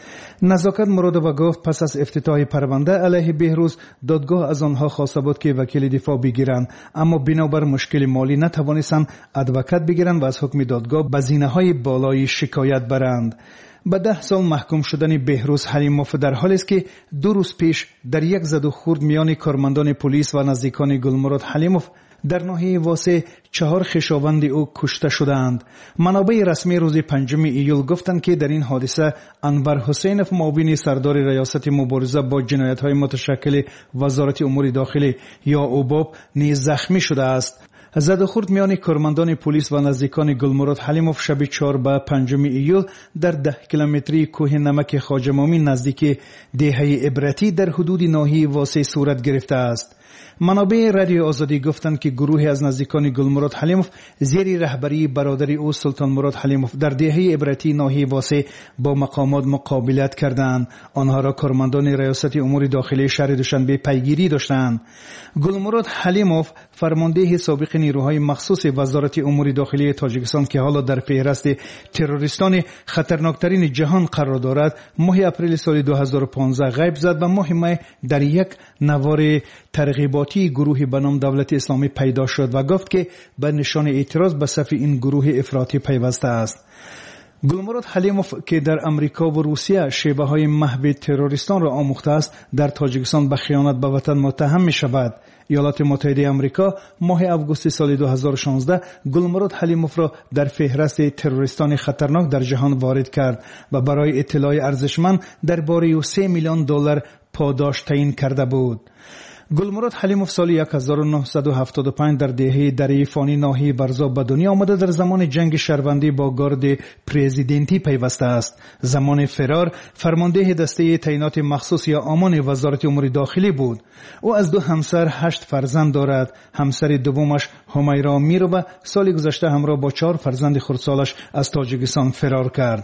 نزاکت مرادوف گفت پس از افتتاح پرونده علیه بهروز دادگاه از آنها خواسته بود که وکیل دفاع بگیرند، اما بنابر مشکل مالی نتوانستند ادوکات بگیرند و از حکم دادگاه به زینه‌های بالایی شکایت برند. به ده سال محکوم شدن بهروز حلیموف در حالی است که دو روز پیش در یک زد و خورد میان کارمندان پلیس و نزدیکان گلمراد حلیموف در ناحیه واسه چهار خویشاوند او کشته شدند. منابع رسمی روز پنجم ایول گفتند که در این حادثه انور حسینف معاون سردار ریاست مبارزه با جنایت‌های متشکل وزارت امور داخلی یا اوباب نیز زخمی شده است. زد و خورد میان کارمندان پلیس و نزدیکان گلمراد حلیموف شب چهار به پنجم ایول در ده کیلومتری کوه نمک خواجه مامین نزدیک دهه عبرتی در حدود ناحیه واسه صورت گرفته است. منابع رادیو آزادی گفتند که گروهی از نزدیکان گلمراد حلیموف زیر رهبری برادر او سلطان مراد حلیموف در دهه عبرتی ناحیه واسه با مقامات مقابلت کردند. آنها را کارمندان ریاست امور داخلی شهر دوشنبه پیگیری داشتند. گلمراد حلیموف فرمانده سابق نیروهای مخصوص وزارت امور داخلی تاجیکستان که حالا در فهرست تروریستان خطرناکترین جهان قرار دارد ماه اپریل سال دو هزار و پانزده غیب زد و ماه می در یک نوار ترغیباتی گروهی به نام دولت اسلامی پیدا شد و گفت که به نشان اعتراض به صف این گروه افراطی پیوسته است. گلمراد حلیموف که در امریکا و روسیه شیوه های محو تروریستان را آموخته است در تاجیکستان به خیانت به وطن متهم می شود. ایالات متحده آمریکا ماه آگوست سال دو هزار و شانزده گلمراد حلیموف را در فهرست تروریستان خطرناک در جهان وارد کرد و برای اطلاع ارزشمند درباره سه میلیون دلار پاداش تعیین کرده بود. گلمراد حلیموف سال هزار و نهصد و هفتاد و پنج در دهه دره فانی ناحیه ورزاب به دنیا آمده در زمان جنگ شهروندی با گارد پرزیدنتی پیوسته است. زمان فرار فرمانده دسته تعیینات مخصوص یا آمان وزارت امور داخلی بود. او از دو همسر هشت فرزند دارد. همسر دومش همیرا میروبه سال گذشته همراه با چهار فرزند خردسالش از تاجیکستان فرار کرد.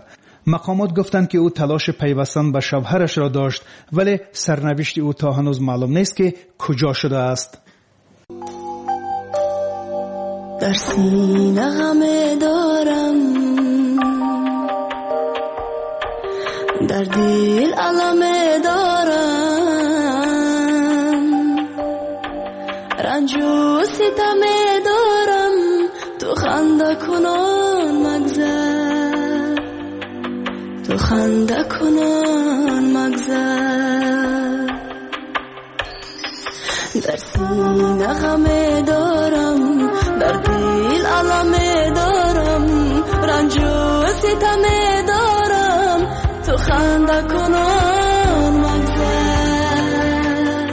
مقامات گفتند که او تلاش پیوستن به شوهرش را داشت ولی سرنوشت او تا هنوز معلوم نیست که کجا شده است. در سینه غم دارم، در دل علم دارم، رنج و ستم دارم، تو خنده کنان مگذر، تو خنده کنان مگذر. در سینه غم دارم، در دل علم دارم، رنج و ستم دارم، تو خنده کنان مگذر،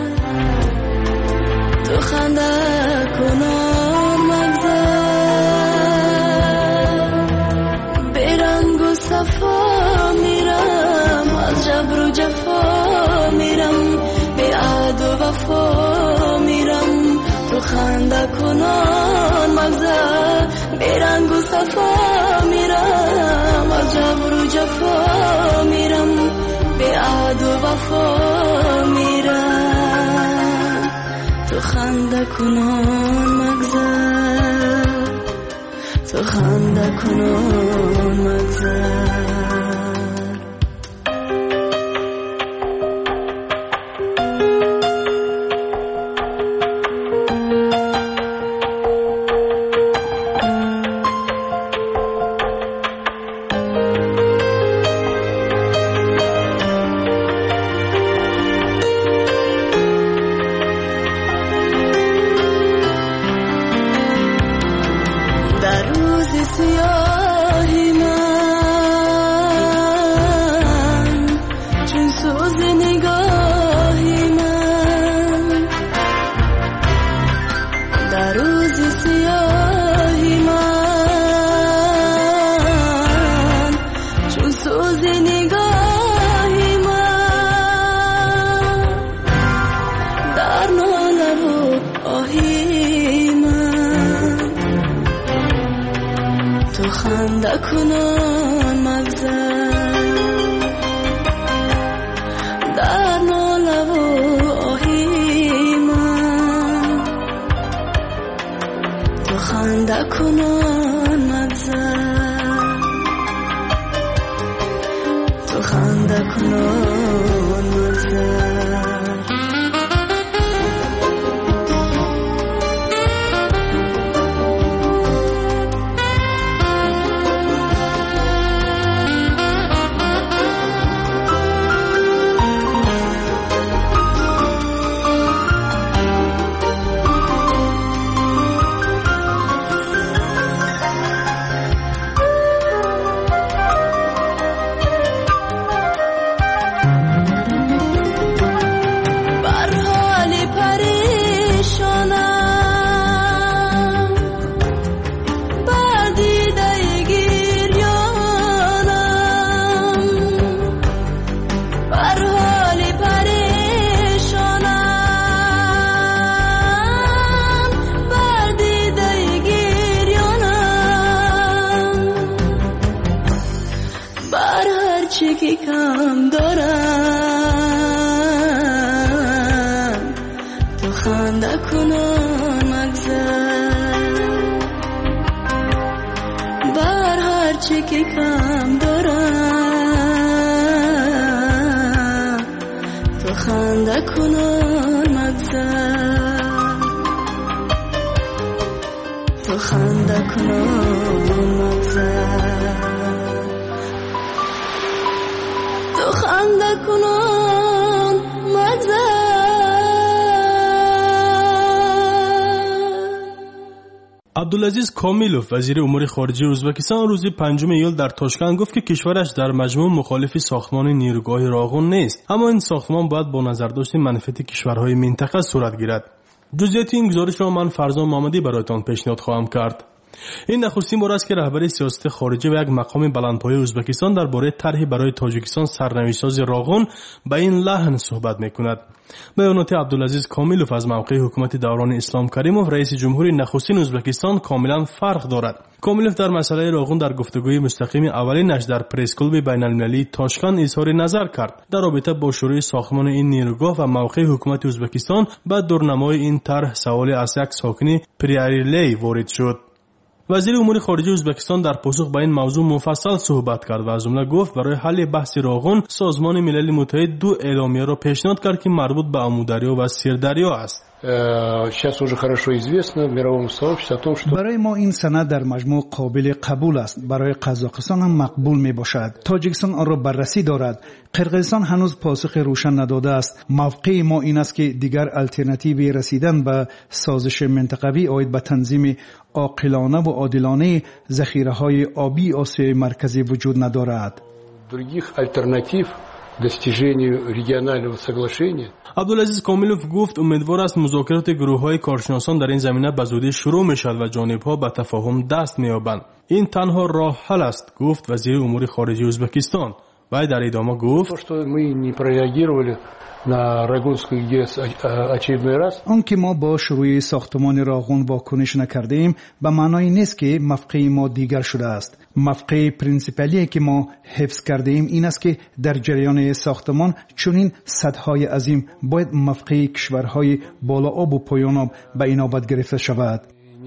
تو خنده کنان مگذر. برنگ و صفا میرم، از جبر و جفا میرم، به عهد و وفا میرم، تو خنده کنان مگذر. برنگ و صفا میرم، از جبر و جفا میرم، به عهد و وفا میرم، تو خنده کنان مگذر، تو خنده کنان مگذر. عبدالعزیز کامیلوف وزیر امور خارجه ازبکستان روز پنجم ایول در تاشکند گفت که کشورش در مجموع مخالف ساختمان نیروگاه راغون نیست، اما این ساختمان باید با نظرداشت منفعت کشورهای منطقه صورت گیرد. جزئیات این گزارش را من فرزان محمدی برایتان پیشنهاد خواهم کرد. این نخستین بار است که رهبر سیاست خارجی و یک مقام بلندپایه ازبکستان درباره طرحی برای تاجیکستان سرنوشت‌ساز راغون به این لحن صحبت می‌کند. بیانات عبدالعزیز کامیلوف از موقع حکومت دوران اسلام کریموف رئیس جمهوری نخستین ازبکستان کاملا فرق دارد. کامیلوف در مسئله راغون در گفتگوی مستقیم اولینش در پرس کلوب بین‌المللی تاشکند اظهار نظر کرد در رابطه با شروع ساختمان این نیروگاه و موقع حکومت ازبکستان. بعد دورنمای این طرح سوال از یک ساکن پریاریلی وارد شد. وزیر امور خارجه ازبکستان در پاسخ به این موضوع مفصل صحبت کرد و از جمله گفت برای حل بحث راغون سازمان ملل متحد دو اعلامیه را پیشنهاد کرد که مربوط به آمودریا و سیردریا است. برای ما این سند در مجموع قابل قبول است. برای قزاقستان هم مقبول می باشد. تاجیکستان آن را بررسی دارد. قرقیزستان هنوز پاسخ روشن نداده است. موقع ما این است که دیگر الटरनेटिव رسیدن به سازش منطقوی آید به تنظیم عاقلانه و عادلانه ذخیره‌های آبی آسیای مرکزی وجود ندارد. других альтернатив достижению регионального соглашения. عبدالعزیز کامیلوف گفت امیدوار است مذاکرات گروه‌های کارشناسان در این زمینه به زودی شروع می‌شود و جانب‌ها به تفاهم دست می‌یابند. این تنها راه حل است، گفت وزیر امور خارجه ازبکستان. و در ادامه گفت آنکه ما با شروع ساختمان راغون واکنش نکردیم به معنای نیست که موقع ما دیگر شده است. موقع پرینسیپالی که ما حفظ کرده ایم این است که در جریان ساختمان چنین سدهای عظیم باید موقع کشورهای بالا آب و پایان آب به اینابت گرفته شود.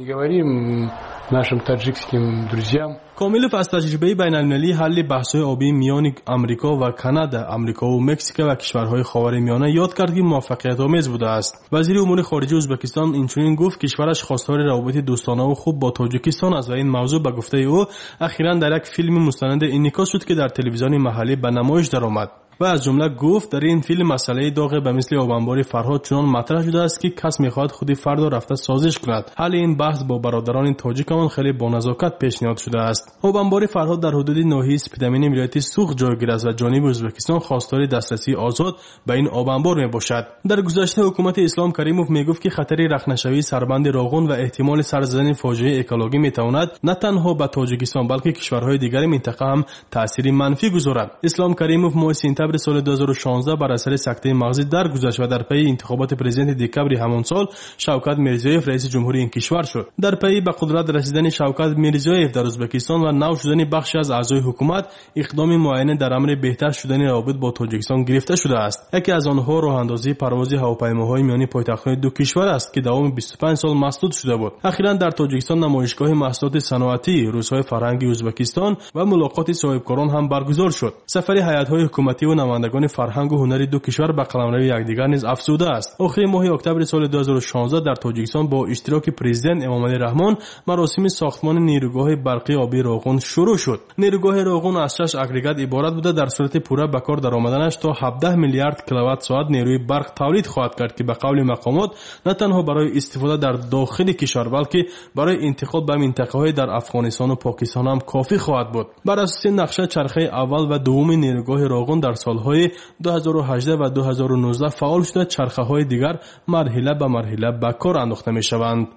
کامیلوف از تجربه بین‌المللی حل بحث‌های آبی میان آمریکا و کانادا، آمریکا و مکزیک و کشورهای خاورمیانه یاد کرد که موفقیت‌آمیز بوده است. وزیر امور خارجه ازبکستان اینچنین گفت کشورش خواستار روابط دوستانه و خوب با تاجیکستان است و این موضوع به گفته او اخیراً در یک فیلم مستند انعکاس شد که در تلویزیون محلی به نمایش درآمد. و از جمله گفت در این فیلم مسئله داغ به مثل آبانبار فرهاد چنان مطرح شده است که کس میخواهد خودی فردا رفته سازش کند. حل این بحث با برادران تاجیکمان خیلی با نزاکت پیشنهاد شده است. آبانبار فرهاد در حدود ناحیه سپیدامین ولایت سوخ جایگیر است و جانب ازبکستان خواستار دسترسی آزاد به این آبانبار میباشد. در گذشته حکومت اسلام کریموف میگفت که خطر رخنه‌شوی سربند راغون و احتمال سر زدن فاجعه اکولوژی میتواند نه تنها به تاجیکستان بلکه کشورهای دیگر منطقه هم تأثیر منفی گذارد. اسلام کریموف ماه سپتامبر سال دو هزار و شانزده بر اثر سکته مغزی درگذشت و در پی انتخابات پرزیدنت دکبر همون سال شوکت میرزیوف رئیس جمهوری این کشور شد. در پی به قدرت رسیدن شوکت میرزیوف در ازبکستان و نو شدن بخشی از اعضای حکومت، اقدام معینه در امر بهتر شدن روابط با تاجیکستان گرفته شده است. یکی از آنها راه اندازی پرواز هواپیماهای میانی پایتخت‌های دو کشور است که دوام بیست و پنج سال مسدود شده بود. اخیراً در تاجیکستان نمایشگاه محصولات صنعتی، روزهای فرهنگی ازبکستان و ملاقات صاحبکاران هم برگزار شد. سفر هیئت‌های حکومتی و نمایندگان فرهنگ و هنری دو کشور به قلمرو یکدیگر نیز افزوده است. آخرین ماه اکتبر سال دو هزار و شانزده در تاجیکستان با اشتراک پرزیدنت امامعلی رحمان مراسم ساختمان نیروگاه برقی آبی راغون شروع شد. نیروگاه راغون از شش اگریگات عبارت بوده. در صورت پوره به کار درآمدنش تا هفده میلیارد کیلووات ساعت نیروی برق تولید خواهد کرد که به قول مقامات نه تنها برای استفاده در داخل کشور بلکه برای انتقال به منطقه‌های در افغانستان و پاکستان هم کافی خواهد بود. بر اساس نقشه چرخه اول و دوم نیروگاه راغون در سالهای دو هزار و هجده و دو هزار و نوزده فعال شده، چرخه‌های دیگر مرحله به مرحله به کار انداخته می‌شوند.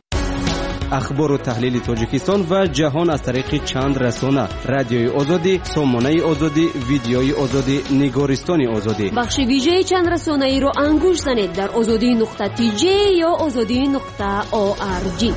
اخبار و تحلیل تاجیکستان و جهان از طریق چند رسانه: رادیوی آزادی، سامانه آزادی، ویدیوی آزادی، نگارستان آزادی. بخش ویژه چند رسانه ای را انگوش زنید در آزادی نقطه تی جی یا آزادی نقطه او آر جی.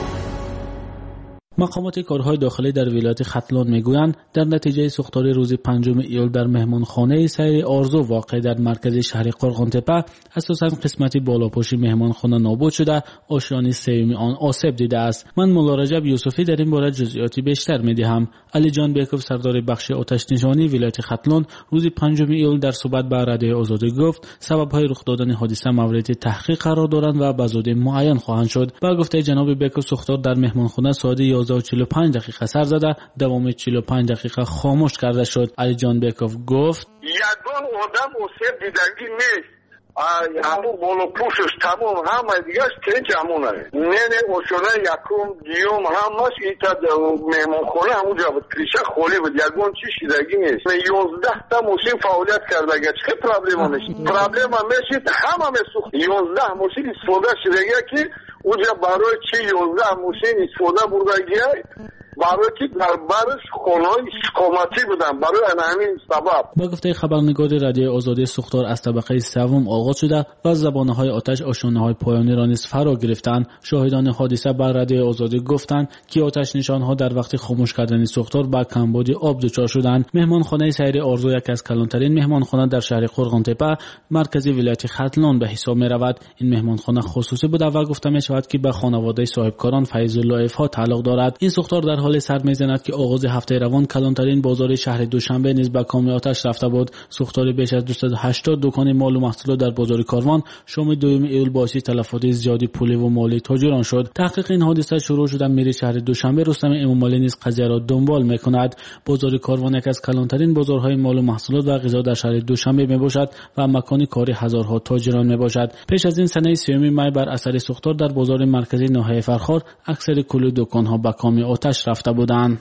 مقامات کارهای داخلی در ولایت ختلان میگویند در نتیجه سوختار روز پنجم ایول در مهمانخانه سیر آرزو واقع در مرکز شهر قرغانتپه اساساً قسمتی بالاپشت مهمانخانه نابود شده، آشیانه سوم آن آسیب دیده است. من مولا رجب یوسفی در این باره جزئیاتی بیشتر میدهم. علی جان بیکوف سردار بخش آتش نشانی ولایت ختلان روز پنجم ایول در صحبت با رادیو آزادی گفت سبب‌های رخ دادن حادثه مورد تحقیق قرار دارند و به زودی معین خواهند شد. با گفته جناب بیکوف سوختار در مهمانخانه ساعت یازده و چهل و پنج دقیقه سر زده، دوام چهل و پنج دقیقه خاموش کرده شد. علی جان بیکوف گفت یگان آدم آسیب دیدگی نیست، همون بالا پوشش تمام همه دیگرش تنج همونه نه نه اوشونه یکم دیوم همش ایتا مهمانخانه همونجا بود، کریشه خالی بود، یگان چی شیدگی نیست. یازده تا ماشین فعالیت کرده گه چه پرابلم هم نشید؟ پرابلم هم میشید همه میسوخت. یازده ماشین استفاده شدگی که اونجا برای چی یازده موشین استفاده بردگیه برای که در برش خانه‌های حکومتی بودن برای همین سبب. با گفته خبرنگار رادیو آزادی سوختار از طبقه سوم آغاز شده و زبانه‌های آتش آشانه‌های پایانی را نیز فرا گرفتند. شاهدان حادثه بر رادیو آزادی گفتند که آتش نشان‌ها در وقت خاموش کردن سوختار با کمبود آب دچار شدند. مهمانخانه سیری آرزو یکی از کلانترین مهمانخانه در شهر قرغان‌تپه مرکزی ولایت ختلان به حساب می‌رود. این مهمانخانه خصوصی بوده و گفته می‌شود که به خانواده صاحبکاران فیض الله افها تعلق دارد. این سوختار در حال سر می‌زند که آغاز هفته روان کلانترین بازار شهر دوشنبه نیز به کام آتش رفته بود. سوختار بیش از دویست و هشتاد دکان مال و محصولات در بازار کاروان شام دوم ایول باعث تلفات زیادی پولی و مالی تاجران شد. تحقیق این حادثه شروع شده. میر شهر دوشنبه رستم امامعلی نیز قضیه را دنبال می‌کند. بازار کاروان یک از کلانترین بازارهای مال و محصولات و غذا در شهر دوشنبه میباشد و مکان کاری هزارها تاجران میباشد. پیش از این سنه سیوم می بر اثر سوختار در بازار مرکزی ناحیه فرخار اکثر کل دکان‌ها به کام آتش رفته بودند.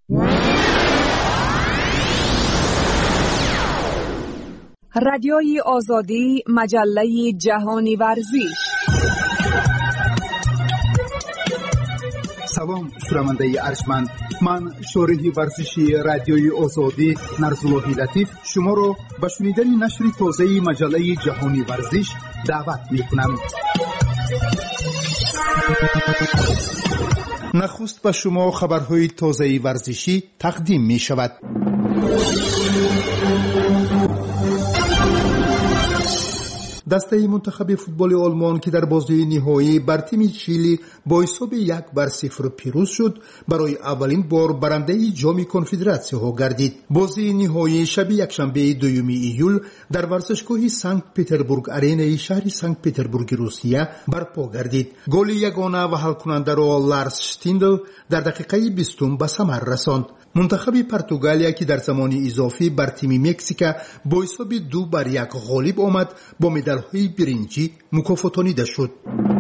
رادیوی آزادی، مجله جهانی ورزش. سلام شنونده ارجمند، من شارح ورزشی رادیوی آزادی نرزاللهی لطیف شما را به شنیدن نشر تازه مجله جهانی ورزش دعوت می‌کنم. نخست به شما خبرهای تازه ورزشی تقدیم می شود. دسته منتخب فوتبال آلمان که در بازی نهایی بر تیم چیلی با حساب یک بر صفر پیروز شد، برای اولین بار برنده جام کنفدراسیون ها گردید. بازی نهایی شب یکشنبه دوم ایول در ورزشگاه سنت پتربورگ آرینای شهر سنت پتربورگ روسیه برپا گردید. گل یگانه و حل کننده را لارس شتیندل در دقیقه بیستم به ثمر رساند. منتخب پرتغالیا که در زمان اضافی بر تیم مکزیک با حساب دو بر یک غالب آمد، با مدال‌های برنجی مکافاتانیده شد.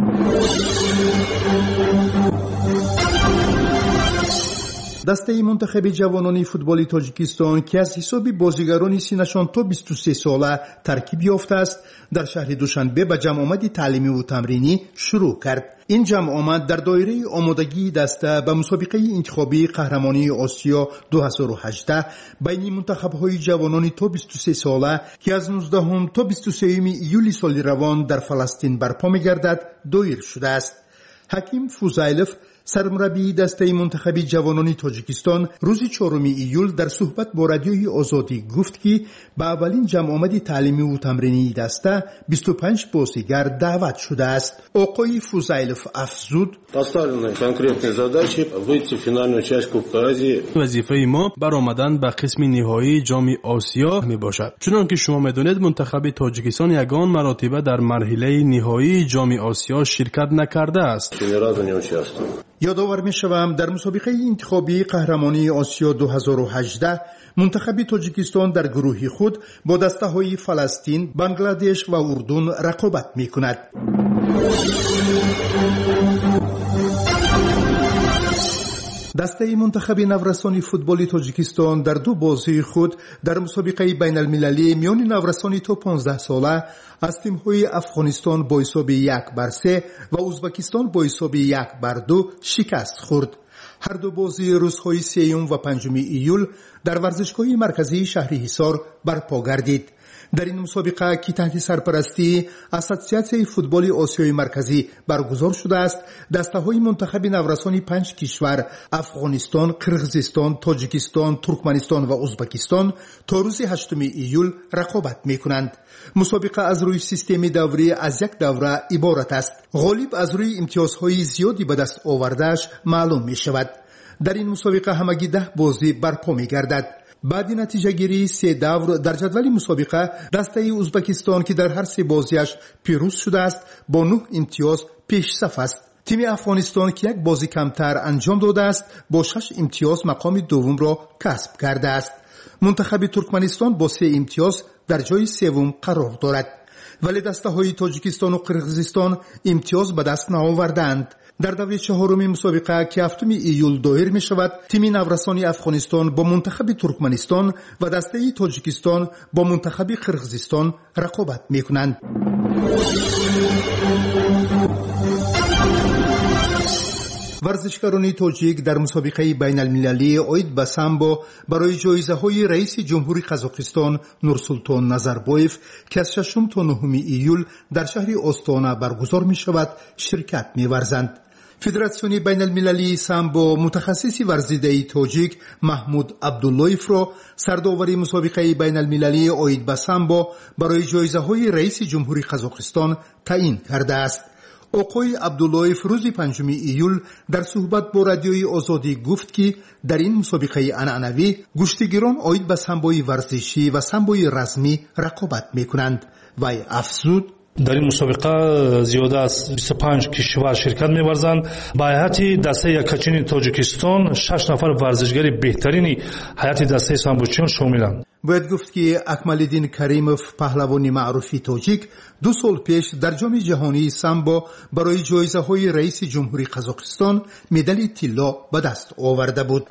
دسته منتخب جوانان فوتبال تاجیکستان که از حساب بازیگران سنشان تا بیست و سه ساله ترکیب یافته است، در شهر دوشنبه به جمع آمد تعلیمی و تمرینی شروع کرد. این جمع آمد در دایره آمادگی دسته به مسابقه انتخابی قهرمانی آسیا دو هزار و هجده بین منتخب‌های جوانان تا بیست و سه ساله که از نوزدهم تا بیست و سه ایولی سال روان در فلسطین برپا می‌گردد دایر شده است. حکیم فوزایلف سرمربی دسته منتخب جوانان تاجیکستان روز چهارم ایول در صحبت با رادیوی آزادی گفت که به اولین جمع آمد تعلیمی و تمرینی دسته بیست و پنج بازیگر دعوت شده است. آقای فوزایلف افزود: وظیفه ما برآمدن به قسم نهایی جام آسیا می باشد. چنانکه شما میدونید منتخب تاجیکستان یگان مرتبه در مرحله نهایی جام آسیا شرکت نکرده است. یادآور می‌شوم در مسابقه انتخابی قهرمانی آسیا دو هزار و هجده منتخب تاجیکستان در گروه خود با دسته‌های فلسطین، بنگلادش و اردن رقابت می‌کند. دسته منتخب نورسان فوتبال تاجیکستان در دو بازی خود در مسابقه بین المللی میان نورسان تا پانزده ساله از تیم‌های افغانستان با حساب یک بر سه و ازبکستان با حساب یک بر دو شکست خورد. هر دو بازی روزهای سیوم و پنجم ایول در ورزشگاه مرکزی شهر حصار برپا گردید. در این مسابقه که تحت سرپرستی اسوسیاسیون فوتبال آسیای مرکزی برگزار شده است، دسته‌های منتخب نورسان پنج کشور افغانستان، قرغیزستان، تاجیکستان، ترکمنستان و ازبکستان تا روز هشتم ایول رقابت می‌کنند. مسابقه از روی سیستم دوری از یک دوره عبارت است. غالب از روی امتیازهای زیادی به دست آورده‌اش معلوم می‌شود. در این مسابقه همگی ده بازی برپا می‌گردد. بعد نتیجه گیری سه دور در جدول مسابقه دسته ازبکستان که در هر سه بازیش پیروز شده است با نه امتیاز پیش صف است. تیم افغانستان که یک بازی کمتر انجام داده است با شش امتیاز مقام دوم را کسب کرده است. منتخب ترکمنستان با سه امتیاز در جای سوم قرار دارد، ولی دسته های تاجیکستان و قرغیزستان امتیاز به دست نآوردند. در دوره چهارم مسابقه که هفتم ایول دایر می شود، تیم نورسان افغانستان با منتخب ترکمنستان و دسته تاجیکستان با منتخب قرغیزستان رقابت می کنند. ورزشکاران تاجیک در مسابقه بین المللی اوید به سامبو برای جایزه های رئیس جمهوری قزاقستان نورسولطان نظربایف که از ششم تا نهم ایول در شهر آستانا برگزار می شود شرکت می ورزند. فدراسیون بین المللی سامبو متخصص ورزیده تاجیک محمود عبداللهیف را سرداوری مسابقه بین المللی اوید به سامبو برای جایزه های رئیس جمهوری قزاقستان تعیین کرده است. آقای عبداللهیف روز پنجم ایول در صحبت با رادیوی آزادی گفت که در این مسابقه عنعنوی گشتگیران اوید به سامبوی ورزشی و سامبوی رزمی رقابت میکنند. وی افزود در این مسابقه زیاده از بیست و پنج کشور شرکت می‌ورزند. با هیئت دسته یکاچین تاجیکستان شش نفر ورزشگر بهترین هیئت دسته سامبوچیان شاملند. باید گفت که اکمالدین کریموف پهلوان معروفی تاجیک دو سال پیش در جام جهانی سامبو برای جایزه های رئیس جمهوری قزاقستان مدال طلا به دست آورده بود.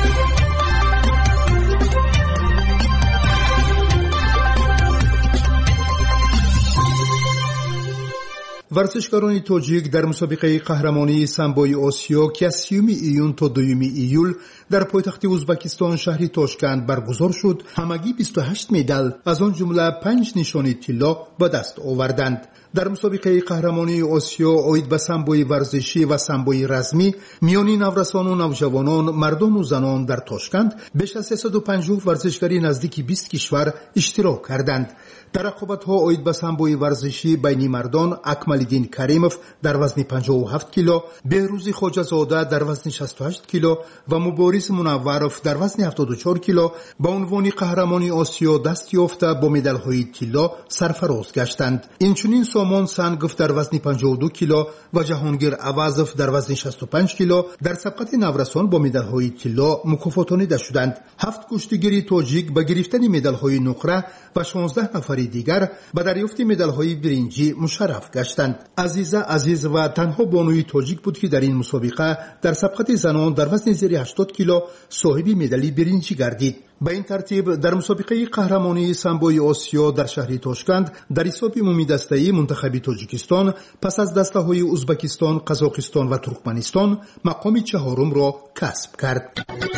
ورزشکاران تاجیک در مسابقه قهرمانی سامبوی آسیا که از سیوم ایون تا دوم ایول در پایتخت ازبکستان شهر تاشکند برگزار شد همگی بیست و هشت مدال از آن جمله پنج نشان طلا به دست آوردند. در مسابقه قهرمانی آسیا اوید به سامبوی ورزشی و سامبوی رزمی میان نورسان و نوجوانان مردان و زنان در تاشکند بیش از سیصد و پنجاه ورزشکاری نزدیک بیست کشور اشتراک کردند. در رقابت‌ها اوید به سامبوی ورزشی بین مردان اکمالدین کریموف در وزن پنجاه و هفت کیلو، بهروز خواجه‌زاده در وزن شصت و هشت کیلو و مبارز منورов در وزن هفتاد و چهار کیلو با عنوان قهرمانی آسیا دست یافته با مدال‌های طلا سرفراز گشتند. اینچنین سامان سنگوف در وزن پنجاه و دو کیلو و جهانگیر عوضوف در وزن شصت و پنج کیلو در سبقت نورسان با مدال‌های طلا مکافاتانیده شدند. هفت کشتیگیر تاجیک با گرفتن مدال‌های نقره و شانزده نفر دیگر به دریافت مدال‌های برنجی مشرف گشتند. عزیزه عزیز و تنها بانوی تاجیک بود که در این مسابقه در سبقت زنان در وزن زیر هشتاد کیلو صاحب مدال برنجی گردید. به این ترتیب در مسابقه قهرمانی سامبوی آسیا در شهر تاشکند در حساب عمومی دسته‌ای منتخب تاجیکستان پس از دسته‌های ازبکستان، قزاقستان و ترکمنستان مقام چهارم را کسب کرد.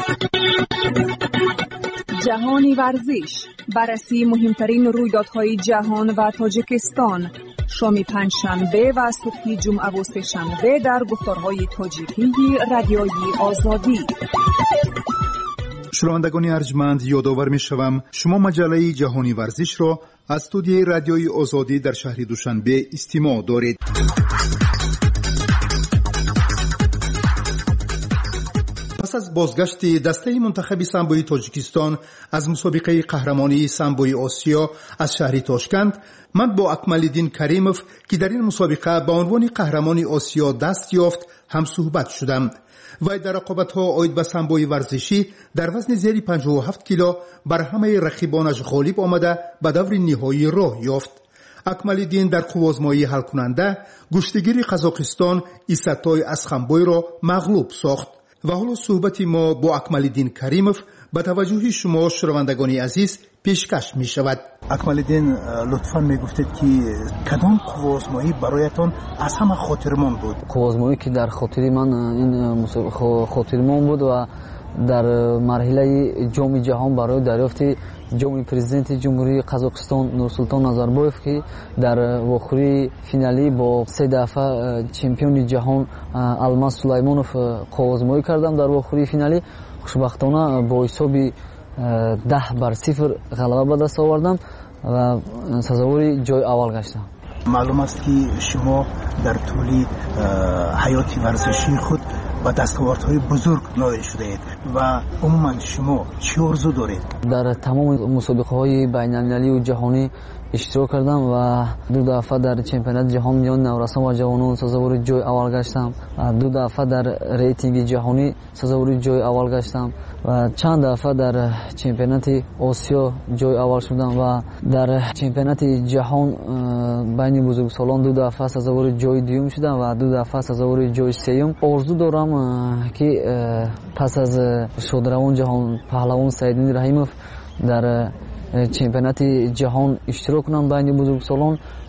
جهانی ورزش، بررسی مهمترین رویدادهای جهان و تاجیکستان، شام پنجشنبه و صبح جمعه و سه‌شنبه در گفتارهای تاجیکی رادیوی آزادی. شنوندگان ارجمند، یادآور می‌شوم شما مجله جهانی ورزش را از استودیوی رادیوی آزادی در شهر دوشنبه استماع دارید. پس از بازگشت دسته منتخب سامبوی تاجیکستان از مسابقه قهرمانی سامبوی آسیا از شهر تاشکند، من با اکمالدین کریموف که در این مسابقه به عنوان قهرمانی آسیا دست یافت هم صحبت شدم. و در رقابت‌ها اوید به سامبوی ورزشی در وزن زیر پنجاه و هفت کیلو بر همه رقیبانش غالب آمده به دور نهایی راه یافت. اکمالدین در قوازمایی حل کننده گشتگیر قزاقستان ایستای اسخنبوی را مغلوب ساخت. و حالا صحبت ما با اکمالدین کریموف به توجه شما شنوندگان عزیز پیشکش می شود. اکمالدین، لطفاً می گفتید که کدام قوازمایی برایتان از همه خاطرمان بود؟ قوازمایی که در خاطر من این خاطرمان بود و در مرحله جام جهان برای دریافت جام پرزیدنت جمهوری قزاقستان نورسولطان نظربایف که در واخوری فینالی با سه دفعه چمپیون جهان الماس سلیمانوف قوازمایی کردم. در واخوری فینالی خوشبختانه با حساب ده بر صفر غلبه به دست آوردم و سزاوار جای اول گشتم. معلوم است که شما در طول حیات ورزشی خود و دستاوردهای بزرگ نائل شده اید و عموما شما چه آرزو دارید؟ در تمام مسابقه های بین المللی و جهانی اشتراک کردم و دو دفعه در چمپیونات جهان میان نورسان و جوانان سزاوار جای اول گشتم. دو دفعه در ریتینگ جهانی سزاوار جای اول گشتم و چند دفعه در چمپیونات آسیا جای اول شدم و در چمپیونات جهان بین بزرگسالان دو دفعه سزاوار جای دوم شدم و دو دفعه سزاوار جای سوم. آرزو دارم که پس از شادروان جهان پهلوان سیدین رحیموف در چمپیونات جهان اشتراک کنم بین بزرگسالان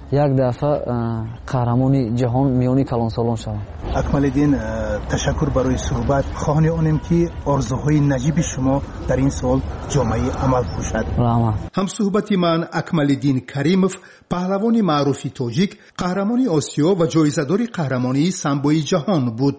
як дафъа қаҳрамони ҷаҳон миёни калонсолон шавам. акмалиддин, ташаккур барои суҳбат. хоҳони онем ки орзуҳои наҷиби шумо дар ин сол ҷомаи амал кушад. ҳамсуҳбати ман акмалиддин каримов, паҳлавони маъруфи тоҷик, қаҳрамони осиё ва ҷоизадори қаҳрамонии самбои ҷаҳон буд.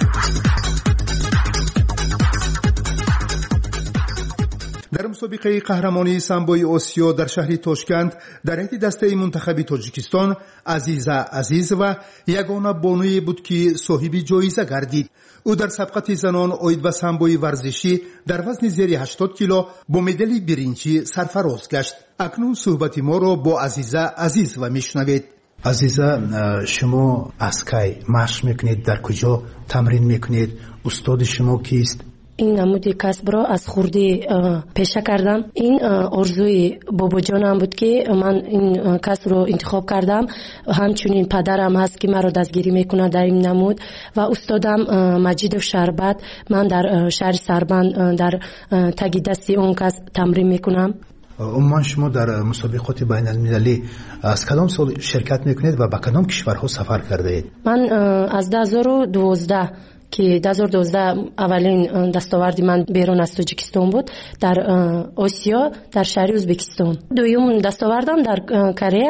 дар мусобиқаи қаҳрамонии самбои осиё дар шаҳри Тошкент дар ҳайати дастаи мунтахаби Тоҷикистон Азиза Азизова ягона бонуе буд, ки соҳиби ҷоиза гардид. ӯ дар сабқати занон оид ба самбои варзишӣ дар вазни зери ҳаштод кило бо медали биринҷӣ сарфароз гашт. акнун суҳбати моро бо Азиза Азизова мешунавед. азиза, шумо аз кай машқ мекунед? дар куҷо тамрин мекунед? устоди шумо кист? این نمودی کسب را از خوردی پیشه کردم. این آرزوی باباجانم بود که من این کسب رو انتخاب کردم. همچنین پدرم هست که مرا دستگیری میکنه در این نمود و استادم مجید شربت. من در شهر سربند در تگی دستی اون کس تمرین میکنم. عموما شما در مسابقات بین المللی از کدام سال شرکت میکنید و به کدام کشورها سفر کرده اید؟ من از دو هزار و دوازده که دو هزار و دوازده اولین دستاوردی من بیرون از تاجیکستان بود در آسیا در شهر ازبکستان. دوم دستاوردم در کره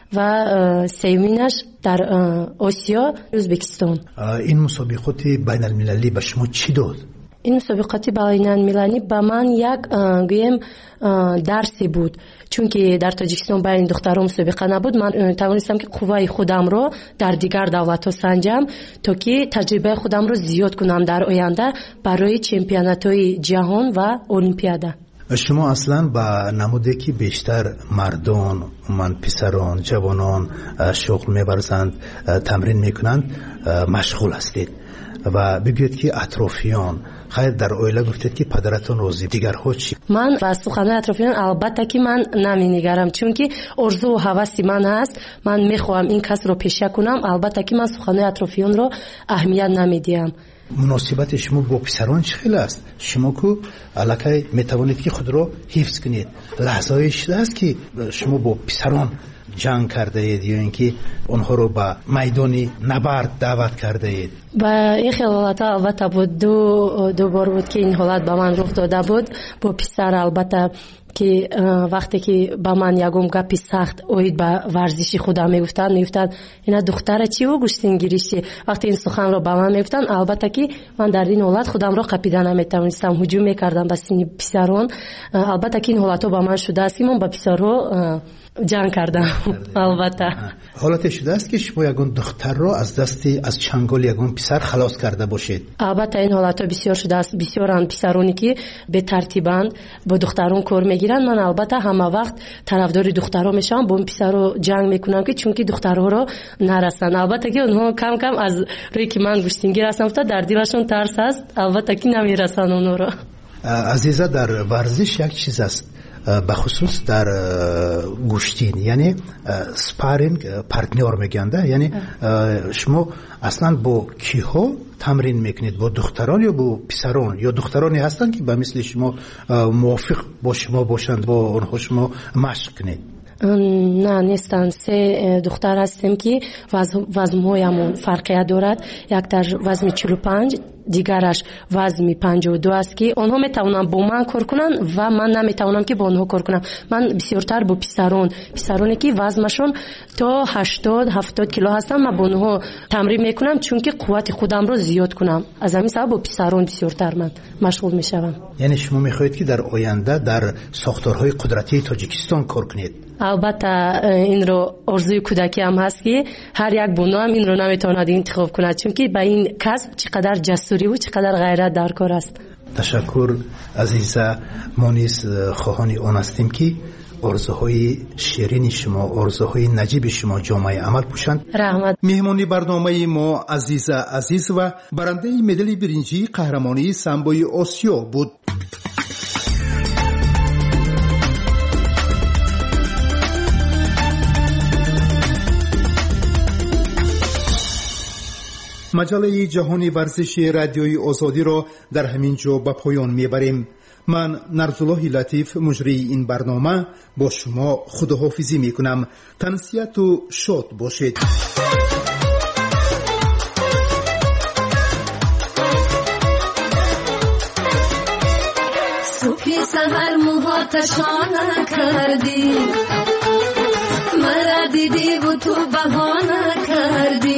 و سومینش در آسیا ازبکستان. این مسابقات بین المللی به شما چی داد؟ این مسابقات بین المللی به من یک گویم درسی بود، چون که در تاجیکستان بین دختران مسابقه نبود. من توانستم که قوای خودم رو در دیگر دولت‌ها سنجم تا که تجربه خودم رو زیاد کنم در آینده برای چمپیونات‌های جهان و المپیاده. شما اصلا با نموده که بیشتر مردان، من پسران، جوانان شغل می‌ورزند، تمرین میکنند، مشغول هستید و بگوید که اطرافیان خیر در اویله گفتید که پدرتون روزی دیگرها چی؟ من و سخنه اطرافیان البته که من نمی‌نگرم، چون که آرزو و هوس من هست. من میخواهم این کس رو پیشه کنم. البته که من سخنه اطرافیان رو اهمیت نمیدیم. مناسبت شما با پسران چه است؟ شما کو الکی میتوانید که خود رو حفظ کنید. لحظه‌ای شده است که شما با پسران جنگ کرده اید یا اینکه اونها رو به میدان نبرد دعوت کرده اید؟ و این حالت البته بود دو دو بار بود که این حالت به من رخ داده بود با پسر. البته که وقتی که با من یگم گپی سخت اوید به ورزشی خودم میگفتن میگفتن اینا دختره چی و گوشتین گیریشی. وقتی این سخن رو به من میگفتن البته که من در این حالت خودم رو قپیدن نمیتونستم، هجوم میکردم به سینی پسران. البته که این حالت با من شده است که من با پسرها جنگ کردم. البته حالت شده است که شما یگون دختر رو از دستی از چنگال یگون پسر خلاص کرده باشید. البته این حالت بسیار شده است. بسیارن پسرانی که به ترتیبند با دختران کار میگیرن. من البته همه وقت طرفدار دخترها میشم، با پسرها جنگ میکنم که چون که دخترها رو نرسن. البته که اونها کم کم از روی که من گوشتینگیر هستم تا در دلشون ترس است. البته که نمیرسن اونها رو. عزیزه در ورزش یک چیز است به خصوص در گوشتین، یعنی سپارینگ پارتنر میگن، یعنی شما اصلا با کیها تمرین میکنید؟ با دختران یا با پسران؟ یا دخترانی هستن که به مثل شما موافق با شما باشند با اونها شما مشق کنید؟ نه نیستن. سه دختر هستیم که وزن‌هایمون فرقیت دارد. یک در وزن چهل و پنج، دیگرش وزن پنجاه و دو است که آنها میتونن با من کار کنن و من نمیتونم که با آنها کار کنم. من بسیارتر با پسران پسرانی که وزنشون تا هشتاد هفتاد کیلو هستن من با آنها تمرین میکنم، چون که قوت خودم رو زیاد کنم. از همین سبب با پسران بسیارتر من مشغول میشم. یعنی شما میخواهید که در آینده در ساختارهای قدرتی تاجیکستان کار کنید؟ البته این رو آرزوی کودکی هم هست که هر یک بانو هم این رو نمیتواند انتخاب کند، چون که با این کسب چقدر جسوری و چقدر غیرت در کار است. تشکر عزیزه. ما نیز خواهان آن هستیم که آرزوهای شیرین شما، آرزوهای نجیب شما جامعه عمل پوشند. رحمت. مهمانی برنامه ما عزیزه عزیز و برنده مدال برنجی قهرمانی سامبوی آسیا بود. مجله جهانی ورزشی رادیوی آزادی را در همین جا به پایان میبریم. من نرزالله لطیف مجری این برنامه با شما خداحافظی می کنم. تنسیت و شاد باشید. صبح سحر موهاتشان کردی، مرا دیدی و تو بهانه کردی.